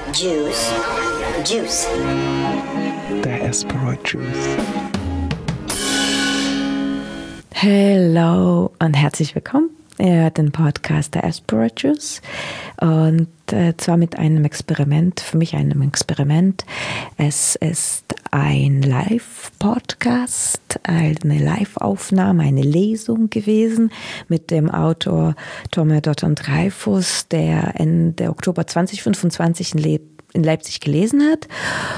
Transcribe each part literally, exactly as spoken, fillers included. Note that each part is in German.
Juice. Juice. Diaspora Juice. Hello und herzlich willkommen. Ihr hört den Podcast Diaspora Juice und äh, zwar mit einem Experiment, für mich einem Experiment. Es ist ein Live-Podcast, eine Live-Aufnahme, eine Lesung gewesen mit dem Autor Tomer Dotton Dreyfus, der Ende Oktober zwanzig fünfundzwanzig in, Le- in Leipzig gelesen hat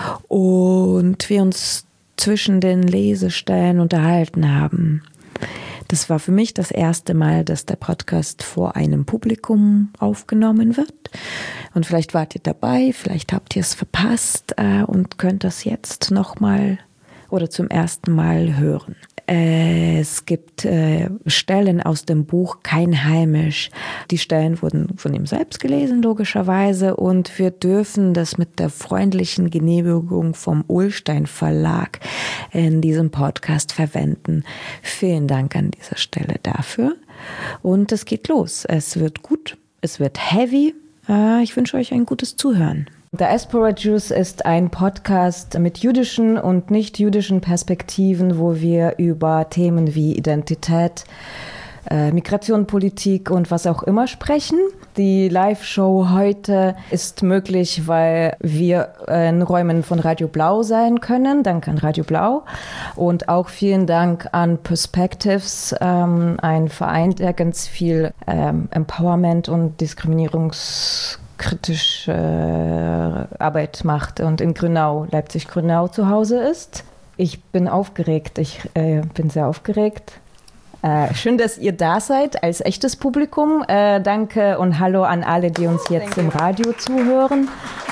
und wir uns zwischen den Lesestellen unterhalten haben. Das war für mich das erste Mal, dass der Podcast vor einem Publikum aufgenommen wird. Und vielleicht wart ihr dabei, vielleicht habt ihr es verpasst äh, und könnt das jetzt nochmal oder zum ersten Mal hören. Äh, es gibt äh, Stellen aus dem Buch Kein Heimisch. Die Stellen wurden von ihm selbst gelesen, logischerweise. Und wir dürfen das mit der freundlichen Genehmigung vom Ullstein Verlag in diesem Podcast verwenden. Vielen Dank an dieser Stelle dafür. Und es geht los. Es wird gut, es wird heavy. Äh, ich wünsche euch ein gutes Zuhören. Diaspora Juice ist ein Podcast mit jüdischen und nicht-jüdischen Perspektiven, wo wir über Themen wie Identität, äh, Migration, Politik und was auch immer sprechen. Die Live-Show heute ist möglich, weil wir in Räumen von Radio Blau sein können. Danke an Radio Blau. Und auch vielen Dank an Perspectives, ähm, ein Verein, der ganz viel ähm, Empowerment und Diskriminierungs kritische äh, Arbeit macht und in Grünau, Leipzig-Grünau zu Hause ist. Ich bin aufgeregt, ich äh, bin sehr aufgeregt. Äh, schön, dass ihr da seid als echtes Publikum. Äh, danke und hallo an alle, die uns jetzt im Radio zuhören.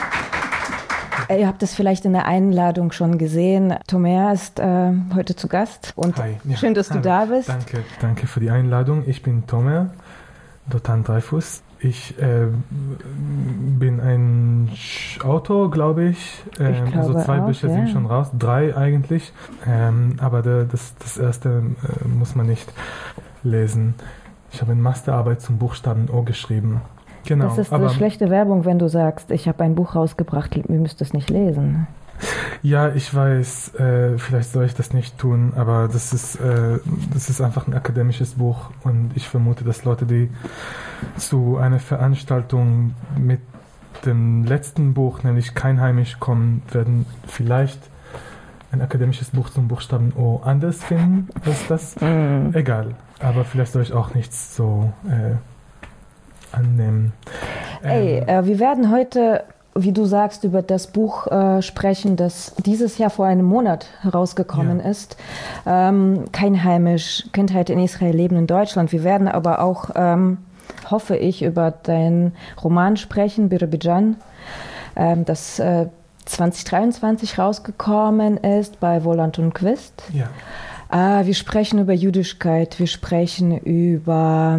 Ihr habt es vielleicht in der Einladung schon gesehen. Tomer ist äh, heute zu Gast. Und Hi. Ja, schön, dass hallo. du da bist. Danke, danke für die Einladung. Ich bin Tomer Dotton Dreyfus. Ich äh, bin ein Autor, glaube ich. Ähm, ich glaube also zwei auch, Bücher ja. sind schon raus, drei eigentlich. Ähm, aber der, das, das erste äh, muss man nicht lesen. Ich habe eine Masterarbeit zum Buchstaben O geschrieben. Genau. Das ist aber, eine schlechte Werbung, wenn du sagst, ich habe ein Buch rausgebracht, ihr müsst es nicht lesen. Ja, ich weiß, äh, vielleicht soll ich das nicht tun, aber das ist, äh, das ist einfach ein akademisches Buch und ich vermute, dass Leute, die zu einer Veranstaltung mit dem letzten Buch, nämlich Kein Heimisch, kommen, werden vielleicht ein akademisches Buch zum Buchstaben O anders finden als das. Mm. Egal, aber vielleicht soll ich auch nichts so äh, annehmen. Ey, ähm, äh, wir werden heute, wie du sagst, über das Buch äh, sprechen, das dieses Jahr vor einem Monat herausgekommen ja. ist. Ähm, Kein Heimisch, Kindheit in Israel, Leben in Deutschland. Wir werden aber auch, ähm, hoffe ich, über deinen Roman sprechen, Birobidzhan, ähm, das äh, zwanzig dreiundzwanzig rausgekommen ist bei Wohland und Quist. ja. Äh, wir sprechen über Jüdischkeit, wir sprechen über...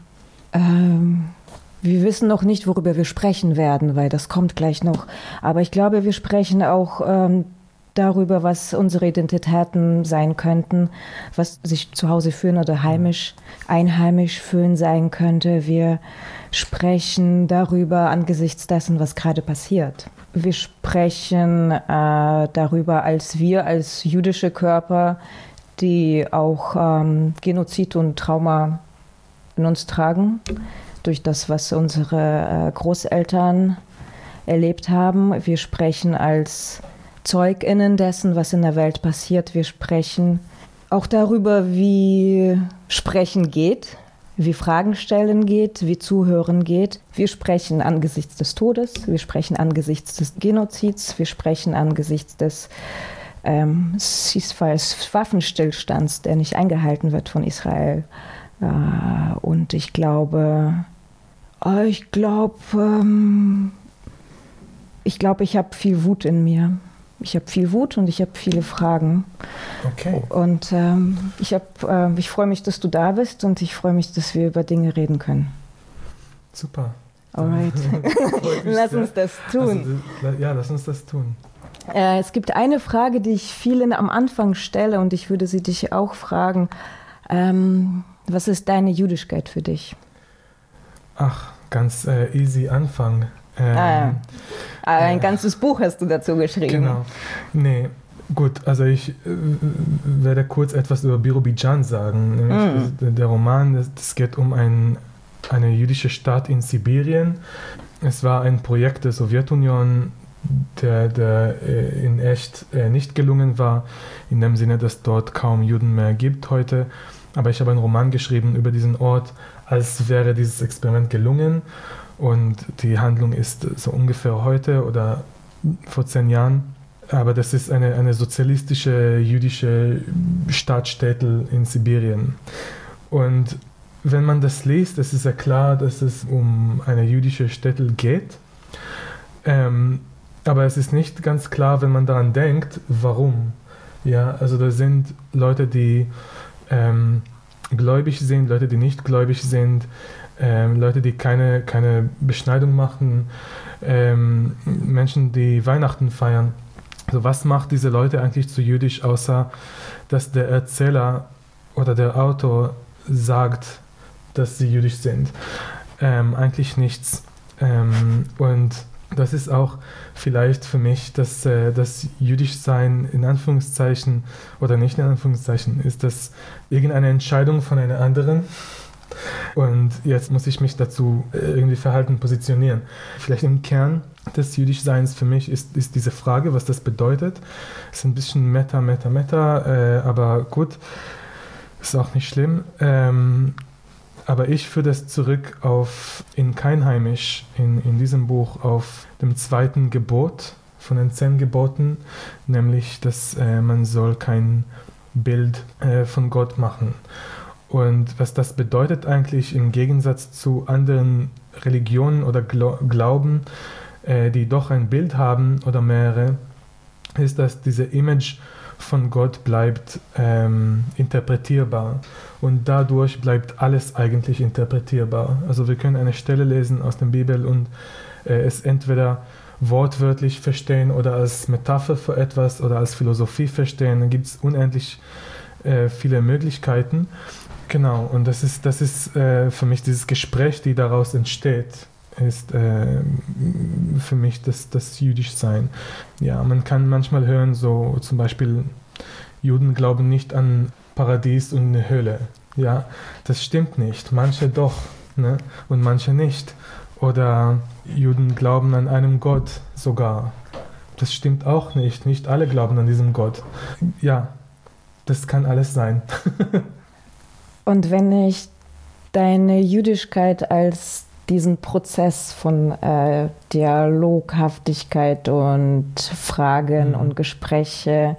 Ähm, Wir wissen noch nicht, worüber wir sprechen werden, weil das kommt gleich noch. Aber ich glaube, wir sprechen auch ähm, darüber, was unsere Identitäten sein könnten, was sich zu Hause fühlen oder heimisch, einheimisch fühlen sein könnte. Wir sprechen darüber angesichts dessen, was gerade passiert. Wir sprechen äh, darüber, als wir als jüdische Körper, die auch ähm, Genozid und Trauma in uns tragen, durch das, was unsere äh, Großeltern erlebt haben. Wir sprechen als ZeugInnen dessen, was in der Welt passiert. Wir sprechen auch darüber, wie Sprechen geht, wie Fragen stellen geht, wie Zuhören geht. Wir sprechen angesichts des Todes, wir sprechen angesichts des Genozids, wir sprechen angesichts des ähm, Ceasefires, Waffenstillstands, der nicht eingehalten wird von Israel. Uh, und ich glaube, uh, ich glaube, ähm, ich glaube, ich habe viel Wut in mir. Ich habe viel Wut und ich habe viele Fragen. Okay. Und ähm, ich, hab, äh, ich freue mich, dass du da bist und ich freue mich, dass wir über Dinge reden können. Super. Alright. Lass uns das tun. Also, ja, lass uns das tun. Äh, es gibt eine Frage, die ich vielen am Anfang stelle und ich würde sie dich auch fragen. Ähm, was ist deine Jüdischkeit für dich? Ach, ganz äh, easy Anfang. Ähm, ah, ein äh, ganzes Buch hast du dazu geschrieben. Genau. Nee, gut, also ich äh, werde kurz etwas über Birobidzhan sagen. Nämlich mm. Der Roman, das, das geht um ein, eine jüdische Stadt in Sibirien. Es war ein Projekt der Sowjetunion, der, der äh, in echt äh, nicht gelungen war, in dem Sinne, dass dort kaum Juden mehr gibt heute. Aber ich habe einen Roman geschrieben über diesen Ort, als wäre dieses Experiment gelungen. Und die Handlung ist so ungefähr heute oder vor zehn Jahren. Aber das ist eine, eine sozialistische jüdische Stadtstädtel in Sibirien. Und wenn man das liest, es ist ja klar, dass es um eine jüdische Städtel geht. Ähm, aber es ist nicht ganz klar, wenn man daran denkt, warum. Ja, also da sind Leute, die ähm, gläubig sind, Leute, die nicht gläubig sind, ähm, Leute, die keine, keine Beschneidung machen, ähm, Menschen, die Weihnachten feiern. Also was macht diese Leute eigentlich zu jüdisch, außer dass der Erzähler oder der Autor sagt, dass sie jüdisch sind? Ähm, eigentlich nichts. Ähm, und das ist auch vielleicht für mich, dass äh, das Jüdischsein in Anführungszeichen oder nicht in Anführungszeichen ist, das irgendeine Entscheidung von einer anderen. Und jetzt muss ich mich dazu irgendwie verhalten, positionieren. Vielleicht im Kern des Jüdischseins für mich ist, ist diese Frage, was das bedeutet. Ist ein bisschen Meta, Meta, Meta, äh, aber gut, ist auch nicht schlimm. Ähm, aber ich führe das zurück auf in Keinheimisch, in, in diesem Buch, auf dem zweiten Gebot von den zehn Geboten, nämlich, dass äh, man soll kein Bild äh, von Gott machen. Und was das bedeutet eigentlich im Gegensatz zu anderen Religionen oder Glauben, äh, die doch ein Bild haben oder mehrere, ist, dass diese Image von Gott bleibt ähm, interpretierbar. Und dadurch bleibt alles eigentlich interpretierbar. Also wir können eine Stelle lesen aus der Bibel und äh, es entweder wortwörtlich verstehen oder als Metapher für etwas oder als Philosophie verstehen. Da gibt es unendlich äh, viele Möglichkeiten. Genau, und das ist, das ist äh, für mich dieses Gespräch, die daraus entsteht, ist äh, für mich das, das Jüdischsein. Ja, man kann manchmal hören, so zum Beispiel, Juden glauben nicht an Paradies und eine Hölle. Ja, das stimmt nicht. Manche doch, ne? Und manche nicht. Oder Juden glauben an einen Gott sogar. Das stimmt auch nicht. Nicht alle glauben an diesen Gott. Ja, das kann alles sein. Und wenn ich deine Jüdischkeit als diesen Prozess von äh, Dialoghaftigkeit und Fragen mhm. und Gespräche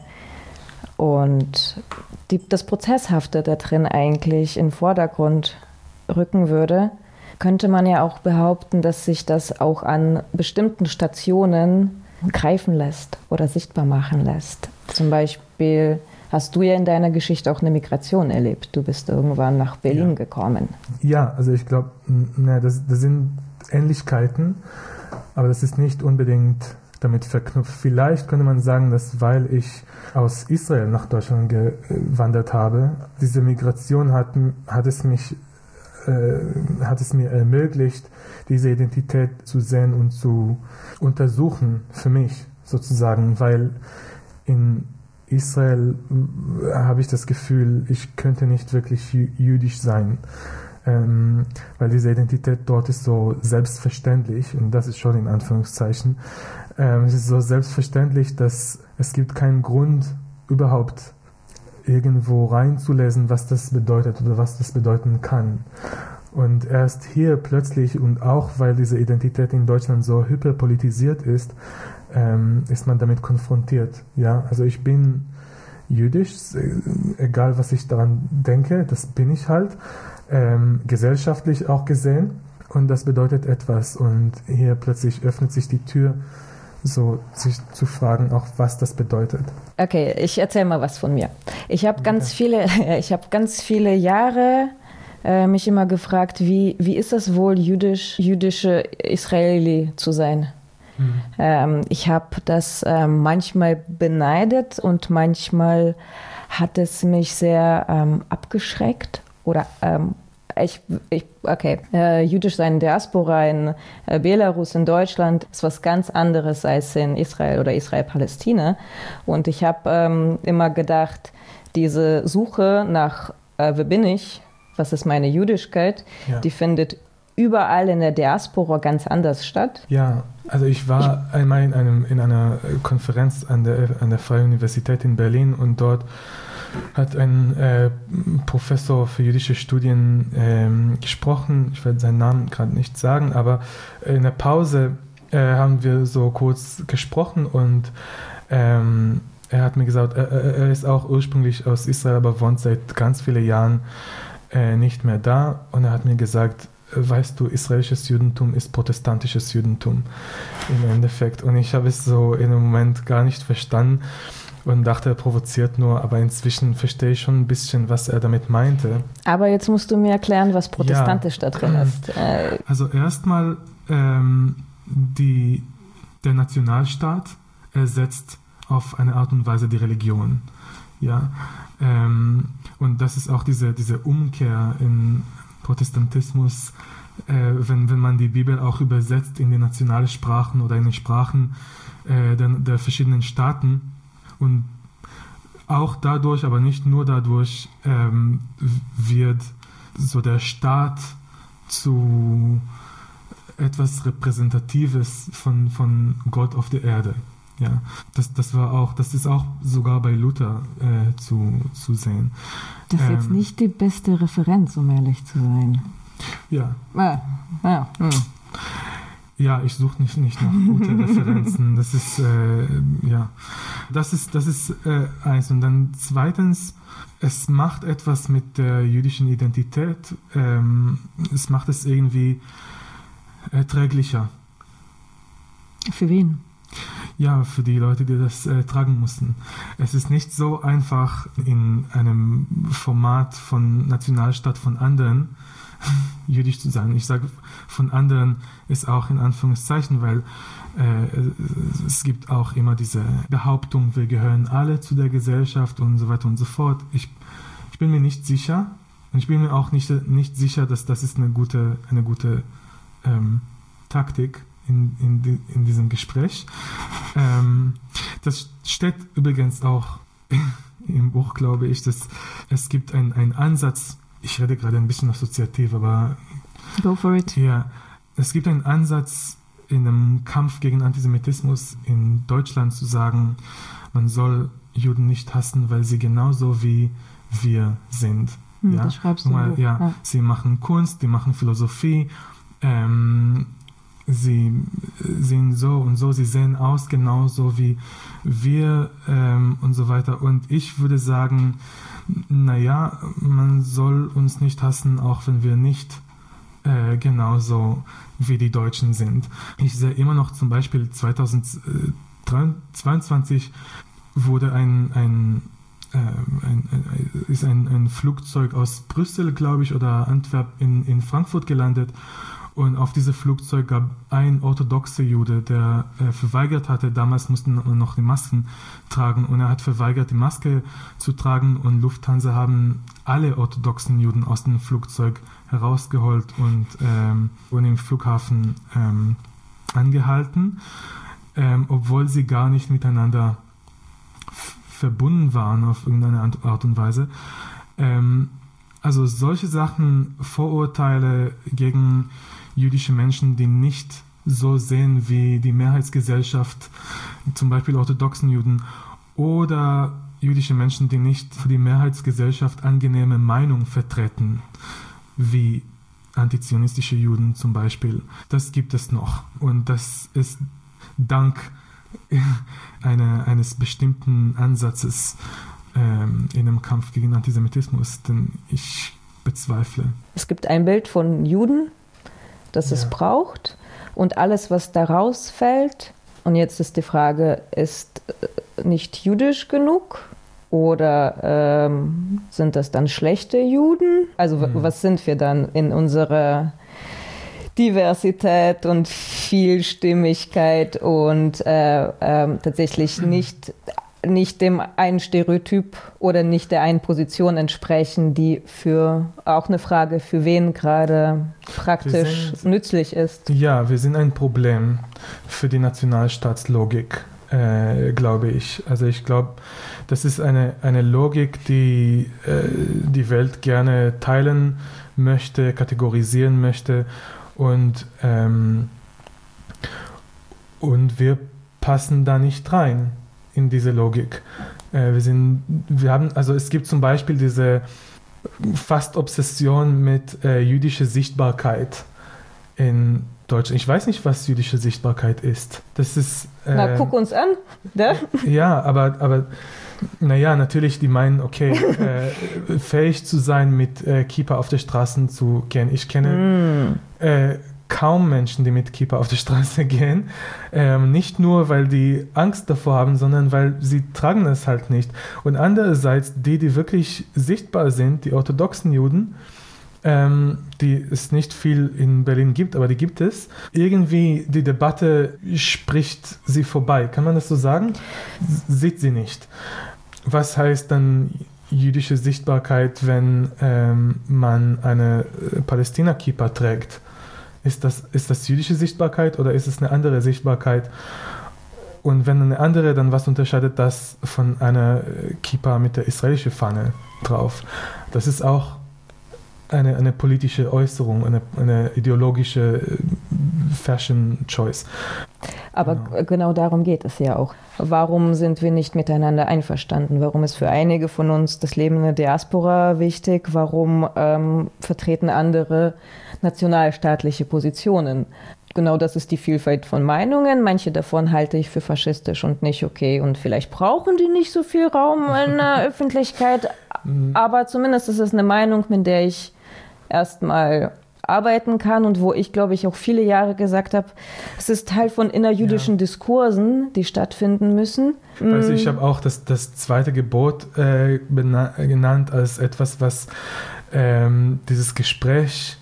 und die, das Prozesshafte da drin eigentlich in den Vordergrund rücken würde, könnte man ja auch behaupten, dass sich das auch an bestimmten Stationen greifen lässt oder sichtbar machen lässt. Zum Beispiel hast du ja in deiner Geschichte auch eine Migration erlebt. Du bist irgendwann nach Berlin ja. gekommen. Ja, also ich glaube, das, das sind Ähnlichkeiten, aber das ist nicht unbedingt damit verknüpft. Vielleicht könnte man sagen, dass weil ich aus Israel nach Deutschland gewandert habe, diese Migration hat, hat, es, mich, äh, hat es mir ermöglicht, diese Identität zu sehen und zu untersuchen für mich sozusagen, weil in Israel habe ich das Gefühl, ich könnte nicht wirklich jüdisch sein, ähm, weil diese Identität dort ist so selbstverständlich, und das ist schon in Anführungszeichen, ähm, es ist so selbstverständlich, dass es gibt keinen Grund überhaupt irgendwo reinzulesen, was das bedeutet oder was das bedeuten kann. Und erst hier plötzlich, und auch weil diese Identität in Deutschland so hyperpolitisiert ist, ähm, ist man damit konfrontiert. Ja? Also ich bin jüdisch, egal was ich daran denke, das bin ich halt, ähm, gesellschaftlich auch gesehen, und das bedeutet etwas. Und hier plötzlich öffnet sich die Tür, so sich zu fragen, auch was das bedeutet. Okay, ich erzähle mal was von mir. Ich habe ganz okay. viele, ich habe ganz viele Jahre äh, mich immer gefragt, wie, wie ist es wohl, jüdisch, jüdische Israeli zu sein? Mhm. Ähm, ich habe das ähm, manchmal beneidet und manchmal hat es mich sehr ähm, abgeschreckt oder ähm, ich, ich okay, äh, jüdisch sein in Diaspora in äh, Belarus, in Deutschland ist was ganz anderes als in Israel oder Israel-Palästina. Und ich habe ähm, immer gedacht, diese Suche nach, äh, wer bin ich, was ist meine Jüdischkeit, ja. die findet überall in der Diaspora ganz anders statt. Ja, also ich war ich, einmal in, einem, in einer Konferenz an der, an der Freien Universität in Berlin und dort hat ein äh, Professor für jüdische Studien ähm, gesprochen. Ich werde seinen Namen gerade nicht sagen, aber in der Pause äh, haben wir so kurz gesprochen und ähm, er hat mir gesagt, er, er ist auch ursprünglich aus Israel, aber wohnt seit ganz vielen Jahren äh, nicht mehr da. Und er hat mir gesagt, weißt du, israelisches Judentum ist protestantisches Judentum im Endeffekt. Und ich habe es so in dem Moment gar nicht verstanden und dachte, er provoziert nur, aber inzwischen verstehe ich schon ein bisschen, was er damit meinte. Aber jetzt musst du mir erklären, was protestantisch ja. da drin ist. Äh, also erstmal, ähm, die, der Nationalstaat ersetzt auf eine Art und Weise die Religion. Ja? Ähm, und das ist auch diese, diese Umkehr in Protestantismus, äh, wenn, wenn man die Bibel auch übersetzt in die nationalen Sprachen oder in die Sprachen äh, der, der verschiedenen Staaten. Und auch dadurch, aber nicht nur dadurch, ähm, wird so der Staat zu etwas Repräsentatives von, von Gott auf der Erde. Ja, das, das war auch, das ist auch sogar bei Luther äh, zu, zu sehen. Das ist ähm, jetzt nicht die beste Referenz, um ehrlich zu sein. Ja. Ah, ja. Hm. Ja, ich suche nicht, nicht nach guten Referenzen. Das ist, äh, ja, das ist, das ist äh, eins. Und dann zweitens, es macht etwas mit der jüdischen Identität. Ähm, es macht es irgendwie erträglicher. Für wen? Ja, für die Leute, die das äh, tragen mussten. Es ist nicht so einfach in einem Format von Nationalstaat von anderen jüdisch zu sein. Ich sage von anderen ist auch in Anführungszeichen, weil äh, es gibt auch immer diese Behauptung, wir gehören alle zu der Gesellschaft und so weiter und so fort. Ich, ich bin mir nicht sicher und ich bin mir auch nicht, nicht sicher, dass das ist eine gute, eine gute ähm, Taktik in, in, die, in diesem Gespräch. Ähm, das steht übrigens auch im Buch, glaube ich, dass es gibt einen Ansatz. Ich rede gerade ein bisschen assoziativ, aber go for it. Ja, es gibt einen Ansatz in einem Kampf gegen Antisemitismus in Deutschland zu sagen, man soll Juden nicht hassen, weil sie genauso wie wir sind. Hm, ja? Das schreibst du Mal, ja, ja. Sie machen Kunst, die machen Philosophie, ähm, sie sehen so und so, sie sehen aus genauso wie wir ähm, und so weiter. Und ich würde sagen, naja, man soll uns nicht hassen, auch wenn wir nicht äh, genauso wie die Deutschen sind. Ich sehe immer noch zum Beispiel zweitausendzweiundzwanzig wurde ein, ein, äh, ein, ein, ist ein, ein Flugzeug aus Brüssel, glaube ich, oder Antwerp in, in Frankfurt gelandet. Und auf diesem Flugzeug gab ein orthodoxer Jude, der äh, verweigert hatte, damals mussten wir noch die Masken tragen, und er hat verweigert, die Maske zu tragen, und Lufthansa haben alle orthodoxen Juden aus dem Flugzeug herausgeholt und, ähm, und im Flughafen ähm, angehalten, ähm, obwohl sie gar nicht miteinander f- verbunden waren auf irgendeine Art und Weise. Ähm, also solche Sachen, Vorurteile gegen jüdische Menschen, die nicht so sehen wie die Mehrheitsgesellschaft, zum Beispiel orthodoxen Juden, oder jüdische Menschen, die nicht für die Mehrheitsgesellschaft angenehme Meinung vertreten, wie antizionistische Juden zum Beispiel. Das gibt es noch. Und das ist dank eine, eines bestimmten Ansatzes ähm, in dem Kampf gegen Antisemitismus, den ich bezweifle. Es gibt ein Bild von Juden, das ja. es braucht, und alles, was daraus fällt, und jetzt ist die Frage, ist nicht jüdisch genug? Oder ähm, sind das dann schlechte Juden? Also mhm. was sind wir dann in unserer Diversität und Vielstimmigkeit und äh, äh, tatsächlich nicht nicht dem einen Stereotyp oder nicht der einen Position entsprechen, die für auch eine Frage, für wen gerade praktisch sind, nützlich ist. Ja, wir sind ein Problem für die Nationalstaatslogik, äh, glaube ich. Also ich glaube, das ist eine, eine Logik, die äh, die Welt gerne teilen möchte, kategorisieren möchte und, ähm, und wir passen da nicht rein in diese Logik. Äh, wir sind, wir haben, also es gibt zum Beispiel diese fast Obsession mit äh, jüdischer Sichtbarkeit in Deutschland. Ich weiß nicht, was jüdische Sichtbarkeit ist. Das ist. Äh, Na, guck uns an. Ne? Ja, aber, aber naja, natürlich, die meinen, okay, äh, fähig zu sein, mit äh, Kippa auf der Straße zu gehen. Ich kenne mm. äh, kaum Menschen, die mit Kippa auf die Straße gehen. Ähm, nicht nur, weil die Angst davor haben, sondern weil sie tragen es halt nicht. Und andererseits, die, die wirklich sichtbar sind, die orthodoxen Juden, ähm, die es nicht viel in Berlin gibt, aber die gibt es, irgendwie die Debatte spricht sie vorbei. Kann man das so sagen? Sieht sie nicht. Was heißt dann jüdische Sichtbarkeit, wenn ähm, man eine Palästina-Kippa trägt? Ist das, ist das jüdische Sichtbarkeit oder ist es eine andere Sichtbarkeit? Und wenn eine andere, dann was unterscheidet das von einer Kippa mit der israelischen Fahne drauf? Das ist auch eine, eine politische Äußerung, eine, eine ideologische Fashion Choice. Aber genau. genau darum geht es ja auch. Warum sind wir nicht miteinander einverstanden? Warum ist für einige von uns das Leben in der Diaspora wichtig? Warum ähm, vertreten andere nationalstaatliche Positionen? Genau das ist die Vielfalt von Meinungen. Manche davon halte ich für faschistisch und nicht okay. Und vielleicht brauchen die nicht so viel Raum in der Öffentlichkeit. Aber zumindest ist es eine Meinung, mit der ich erstmal arbeiten kann und wo ich, glaube ich, auch viele Jahre gesagt habe, es ist Teil von innerjüdischen ja. Diskursen, die stattfinden müssen. Also ich habe auch das, das zweite Gebot äh, genannt als etwas, was ähm, dieses Gespräch,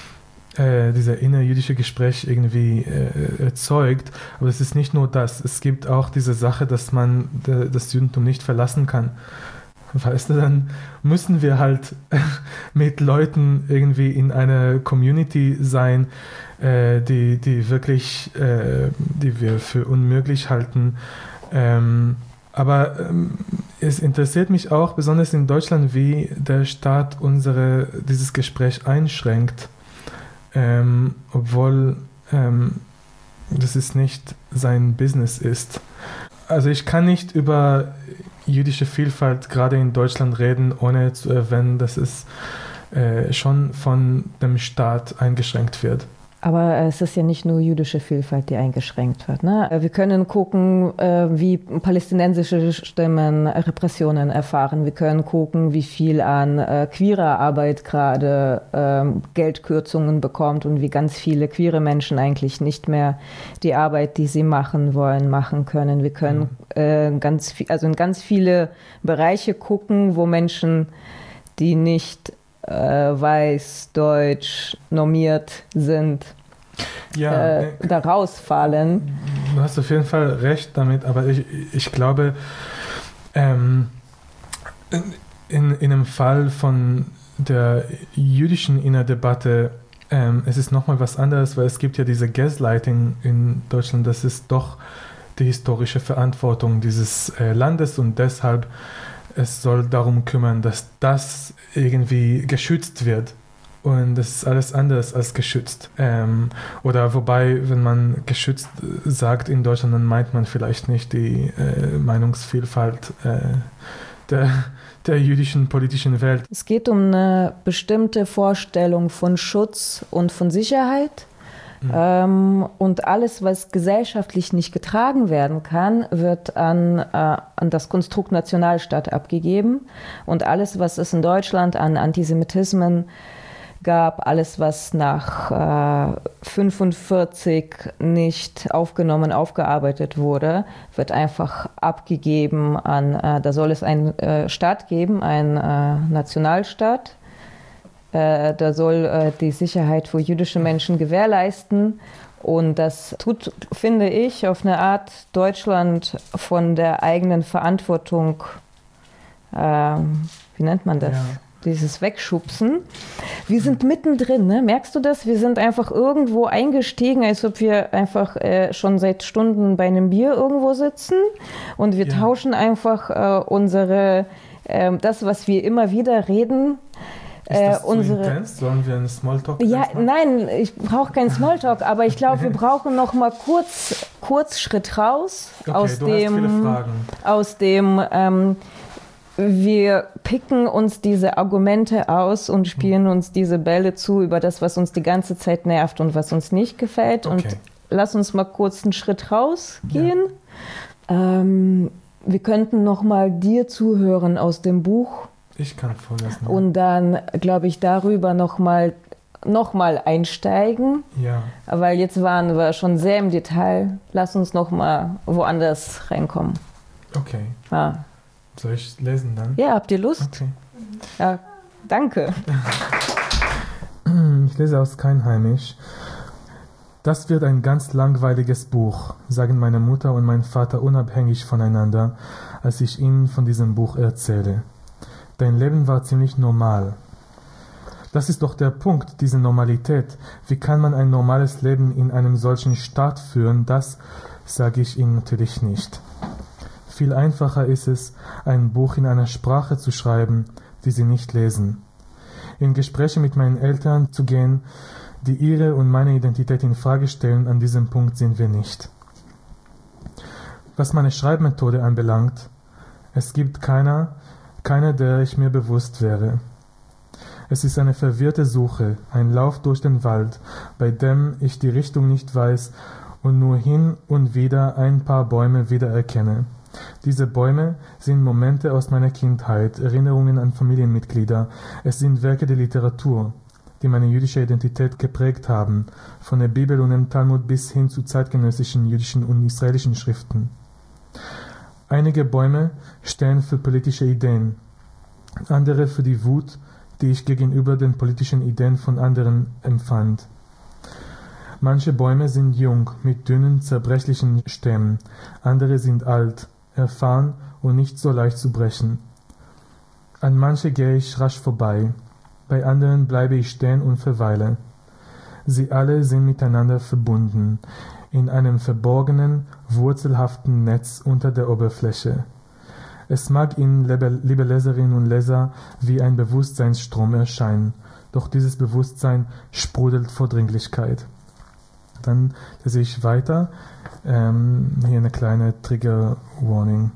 äh, dieser innerjüdische Gespräch irgendwie äh, erzeugt. Aber es ist nicht nur das. Es gibt auch diese Sache, dass man de, das Judentum nicht verlassen kann. Weißt du, dann müssen wir halt mit Leuten irgendwie in einer Community sein, äh, die, die wirklich, äh, die wir für unmöglich halten. Ähm, aber ähm, es interessiert mich auch, besonders in Deutschland, wie der Staat unsere, dieses Gespräch einschränkt, ähm, obwohl ähm, das ist nicht sein Business ist. Also ich kann nicht über jüdische Vielfalt gerade in Deutschland reden, ohne zu erwähnen, dass es äh, schon von dem Staat eingeschränkt wird. Aber es ist ja nicht nur jüdische Vielfalt, die eingeschränkt wird. Ne? Wir können gucken, wie palästinensische Stimmen Repressionen erfahren. Wir können gucken, wie viel an queerer Arbeit gerade ähm, Geldkürzungen bekommt und wie ganz viele queere Menschen eigentlich nicht mehr die Arbeit, die sie machen wollen, machen können. Wir können mhm. äh, ganz, also in ganz viele Bereiche gucken, wo Menschen, die nicht weiß, deutsch, normiert sind, ja, äh, da rausfallen. Du hast auf jeden Fall recht damit, aber ich, ich glaube, ähm, in, in einem Fall von der jüdischen Innerdebatte, ähm, es ist nochmal was anderes, weil es gibt ja diese Gaslighting in Deutschland, das ist doch die historische Verantwortung dieses äh, Landes und deshalb es soll darum kümmern, dass das irgendwie geschützt wird. Und das ist alles anders als geschützt. Ähm, oder wobei, wenn man geschützt sagt in Deutschland, dann meint man vielleicht nicht die äh, Meinungsvielfalt äh, der, der jüdischen politischen Welt. Es geht um eine bestimmte Vorstellung von Schutz und von Sicherheit. Mhm. Ähm, und alles, was gesellschaftlich nicht getragen werden kann, wird an, äh, an das Konstrukt Nationalstaat abgegeben. Und alles, was es in Deutschland an Antisemitismen gab, alles, was nach äh, fünfundvierzig nicht aufgenommen, aufgearbeitet wurde, wird einfach abgegeben an, äh, da soll es einen äh, Staat geben, einen äh, Nationalstaat. Da soll äh, die Sicherheit für jüdische Menschen gewährleisten Und das tut, finde ich, auf eine Art Deutschland von der eigenen Verantwortung, ähm, wie nennt man das? Ja. Dieses Wegschubsen. Wir sind mittendrin, ne? Merkst du das? Wir sind einfach irgendwo eingestiegen, als ob wir einfach äh, schon seit Stunden bei einem Bier irgendwo sitzen und wir ja. tauschen einfach äh, unsere, äh, das, was wir immer wieder reden. Ist das äh, unsere, zu intense? Sollen wir einen Smalltalk Ja, machen? Nein, ich brauche keinen Smalltalk, aber ich glaube, wir brauchen noch mal kurz, kurz Schritt raus okay, aus, du dem, hast viele Fragen. aus dem, ähm, wir picken uns diese Argumente aus und spielen uns diese Bälle zu über das, was uns die ganze Zeit nervt und was uns nicht gefällt. Okay. Und lass uns mal kurz einen Schritt rausgehen. Ja. Ähm, wir könnten noch mal dir zuhören aus dem Buch. Ich kann vorlesen. Und dann, glaube ich, darüber noch mal, noch mal einsteigen. Ja. Weil jetzt waren wir schon sehr im Detail. Lass uns noch mal woanders reinkommen. Okay. Ah. Soll ich lesen dann? Ja, habt ihr Lust? Okay. Ja, danke. Ich lese aus Kein Heimisch. Das wird ein ganz langweiliges Buch, sagen meine Mutter und mein Vater unabhängig voneinander, als ich ihnen von diesem Buch erzähle. Dein Leben war ziemlich normal. Das ist doch der Punkt, diese Normalität. Wie kann man ein normales Leben in einem solchen Staat führen? Das sage ich Ihnen natürlich nicht. Viel einfacher ist es, ein Buch in einer Sprache zu schreiben, die Sie nicht lesen. In Gespräche mit meinen Eltern zu gehen, die ihre und meine Identität in Frage stellen, an diesem Punkt sind wir nicht. Was meine Schreibmethode anbelangt, es gibt keiner, keiner, der ich mir bewusst wäre. Es ist eine verwirrte Suche, ein Lauf durch den Wald, bei dem ich die Richtung nicht weiß und nur hin und wieder ein paar Bäume wiedererkenne. Diese Bäume sind Momente aus meiner Kindheit, Erinnerungen an Familienmitglieder. Es sind Werke der Literatur, die meine jüdische Identität geprägt haben, von der Bibel und dem Talmud bis hin zu zeitgenössischen jüdischen und israelischen Schriften. Einige Bäume stehen für politische Ideen, andere für die Wut, die ich gegenüber den politischen Ideen von anderen empfand. Manche Bäume sind jung, mit dünnen, zerbrechlichen Stämmen, andere sind alt, erfahren und nicht so leicht zu brechen. An manche gehe ich rasch vorbei, bei anderen bleibe ich stehen und verweile. Sie alle sind miteinander verbunden, in einem verborgenen, wurzelhaften Netz unter der Oberfläche. Es mag Ihnen, liebe Leserinnen und Leser, wie ein Bewusstseinsstrom erscheinen, doch dieses Bewusstsein sprudelt vor Dringlichkeit. Dann lese ich weiter. Ähm, hier eine kleine Trigger-Warning.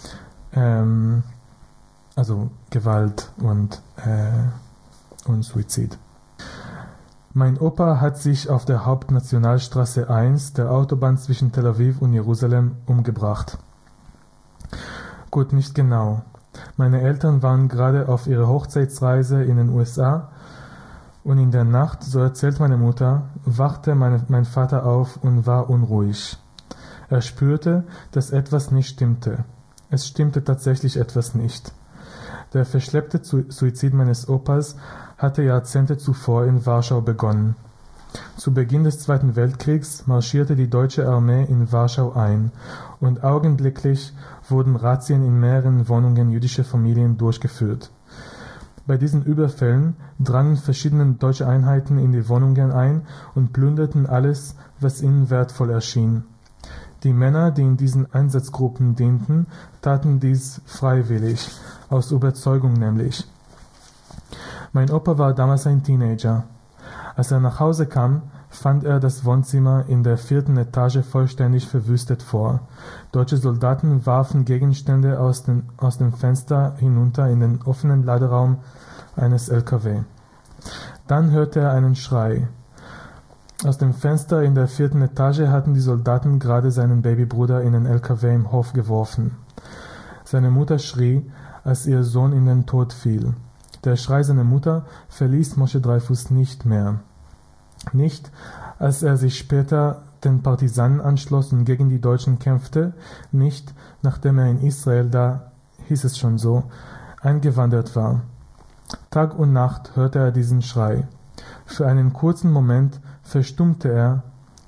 Ähm, also Gewalt und, äh, und Suizid. Mein Opa hat sich auf der Hauptnationalstraße eins, der Autobahn zwischen Tel Aviv und Jerusalem, umgebracht. Gut, nicht genau. Meine Eltern waren gerade auf ihrer Hochzeitsreise in den U S A und in der Nacht, so erzählt meine Mutter, wachte meine, mein Vater auf und war unruhig. Er spürte, dass etwas nicht stimmte. Es stimmte tatsächlich etwas nicht. Der verschleppte Suizid meines Opas hatte Jahrzehnte zuvor in Warschau begonnen. Zu Beginn des Zweiten Weltkriegs marschierte die deutsche Armee in Warschau ein und augenblicklich wurden Razzien in mehreren Wohnungen jüdischer Familien durchgeführt. Bei diesen Überfällen drangen verschiedene deutsche Einheiten in die Wohnungen ein und plünderten alles, was ihnen wertvoll erschien. Die Männer, die in diesen Einsatzgruppen dienten, taten dies freiwillig, aus Überzeugung nämlich. Mein Opa war damals ein Teenager. Als er nach Hause kam, fand er das Wohnzimmer in der vierten Etage vollständig verwüstet vor. Deutsche Soldaten warfen Gegenstände aus, den, aus dem Fenster hinunter in den offenen Laderaum eines L K W. Dann hörte er einen Schrei. Aus dem Fenster in der vierten Etage hatten die Soldaten gerade seinen Babybruder in den L K W im Hof geworfen. Seine Mutter schrie, als ihr Sohn in den Tod fiel. Der Schrei seiner Mutter verließ Moshe Dreyfus nicht mehr. Nicht, als er sich später den Partisanen anschloss und gegen die Deutschen kämpfte, nicht, nachdem er in Israel, da hieß es schon so, eingewandert war. Tag und Nacht hörte er diesen Schrei. Für einen kurzen Moment verstummte er,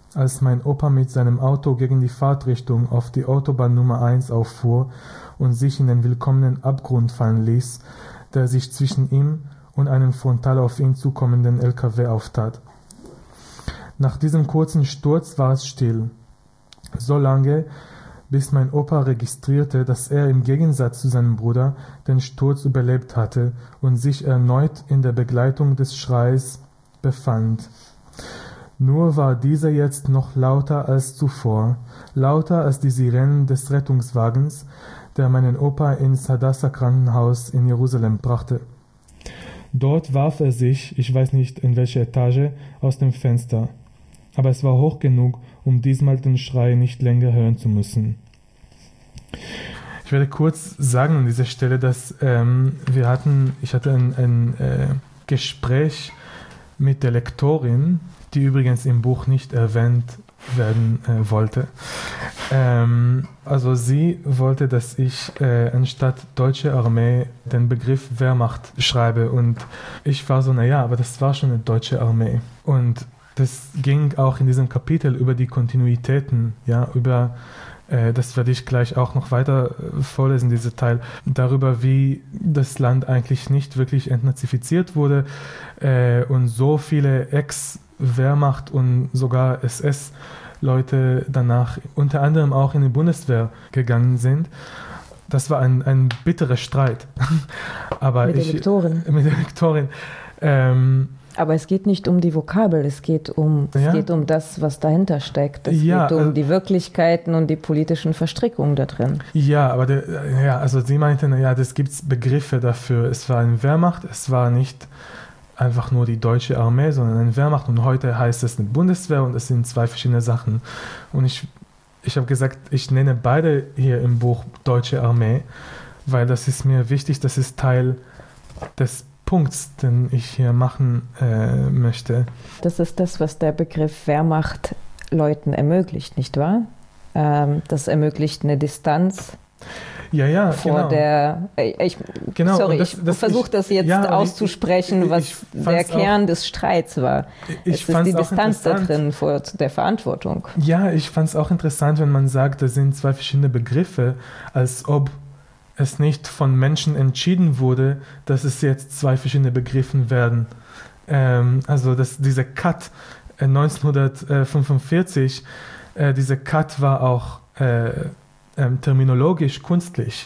als mein Opa mit seinem Auto gegen die Fahrtrichtung auf die Autobahn Nummer eins auffuhr und sich in den willkommenen Abgrund fallen ließ, der sich zwischen ihm und einem frontal auf ihn zukommenden L K W auftat. Nach diesem kurzen Sturz war es still. So lange, bis mein Opa registrierte, dass er im Gegensatz zu seinem Bruder den Sturz überlebt hatte und sich erneut in der Begleitung des Schreis befand. Nur war dieser jetzt noch lauter als zuvor, lauter als die Sirenen des Rettungswagens, der meinen Opa ins Hadassah-Krankenhaus in Jerusalem brachte. Dort warf er sich, ich weiß nicht in welche Etage, aus dem Fenster. Aber es war hoch genug, um diesmal den Schrei nicht länger hören zu müssen. Ich werde kurz sagen an dieser Stelle, dass ähm, wir hatten, ich hatte ein, ein äh, Gespräch mit der Lektorin, die übrigens im Buch nicht erwähnt werden äh, wollte. Ähm, also sie wollte, dass ich äh, anstatt Deutsche Armee den Begriff Wehrmacht schreibe und ich war so, naja, aber das war schon eine Deutsche Armee. Und das ging auch in diesem Kapitel über die Kontinuitäten, ja, über, äh, das werde ich gleich auch noch weiter äh, vorlesen, dieser Teil, darüber, wie das Land eigentlich nicht wirklich entnazifiziert wurde äh, und so viele Ex-Wehrmacht und sogar S S-Leute danach unter anderem auch in die Bundeswehr gegangen sind. Das war ein, ein bitterer Streit. Aber mit ich, der Lektorin. Mit der Lektorin. Ähm, Aber es geht nicht um die Vokabel, es geht um, es ja. geht um das, was dahinter steckt. Es ja, geht um also, die Wirklichkeiten und die politischen Verstrickungen da drin. Ja, aber der, ja, also sie meinte, naja, das gibt es Begriffe dafür. Es war eine Wehrmacht, es war nicht einfach nur die deutsche Armee, sondern eine Wehrmacht und heute heißt es eine Bundeswehr und es sind zwei verschiedene Sachen. Und ich, ich habe gesagt, ich nenne beide hier im Buch Deutsche Armee, weil das ist mir wichtig, das ist Teil des Punkts, den ich hier machen äh, möchte. Das ist das, was der Begriff Wehrmacht Leuten ermöglicht, nicht wahr? Ähm, das ermöglicht eine Distanz ja, ja, vor genau. der... Ich, genau, sorry, das, ich das, versuche das jetzt ja, auszusprechen, ich, ich, was ich der Kern auch, des Streits war. Ich es ist die Distanz da drin vor der Verantwortung. Ja, ich fand es auch interessant, wenn man sagt, das sind zwei verschiedene Begriffe, als ob es nicht von Menschen entschieden wurde, dass es jetzt zwei verschiedene Begriffe werden. Ähm, also dass dieser Cut äh, neunzehnhundertfünfundvierzig, äh, dieser Cut war auch äh, ähm, terminologisch kunstlich.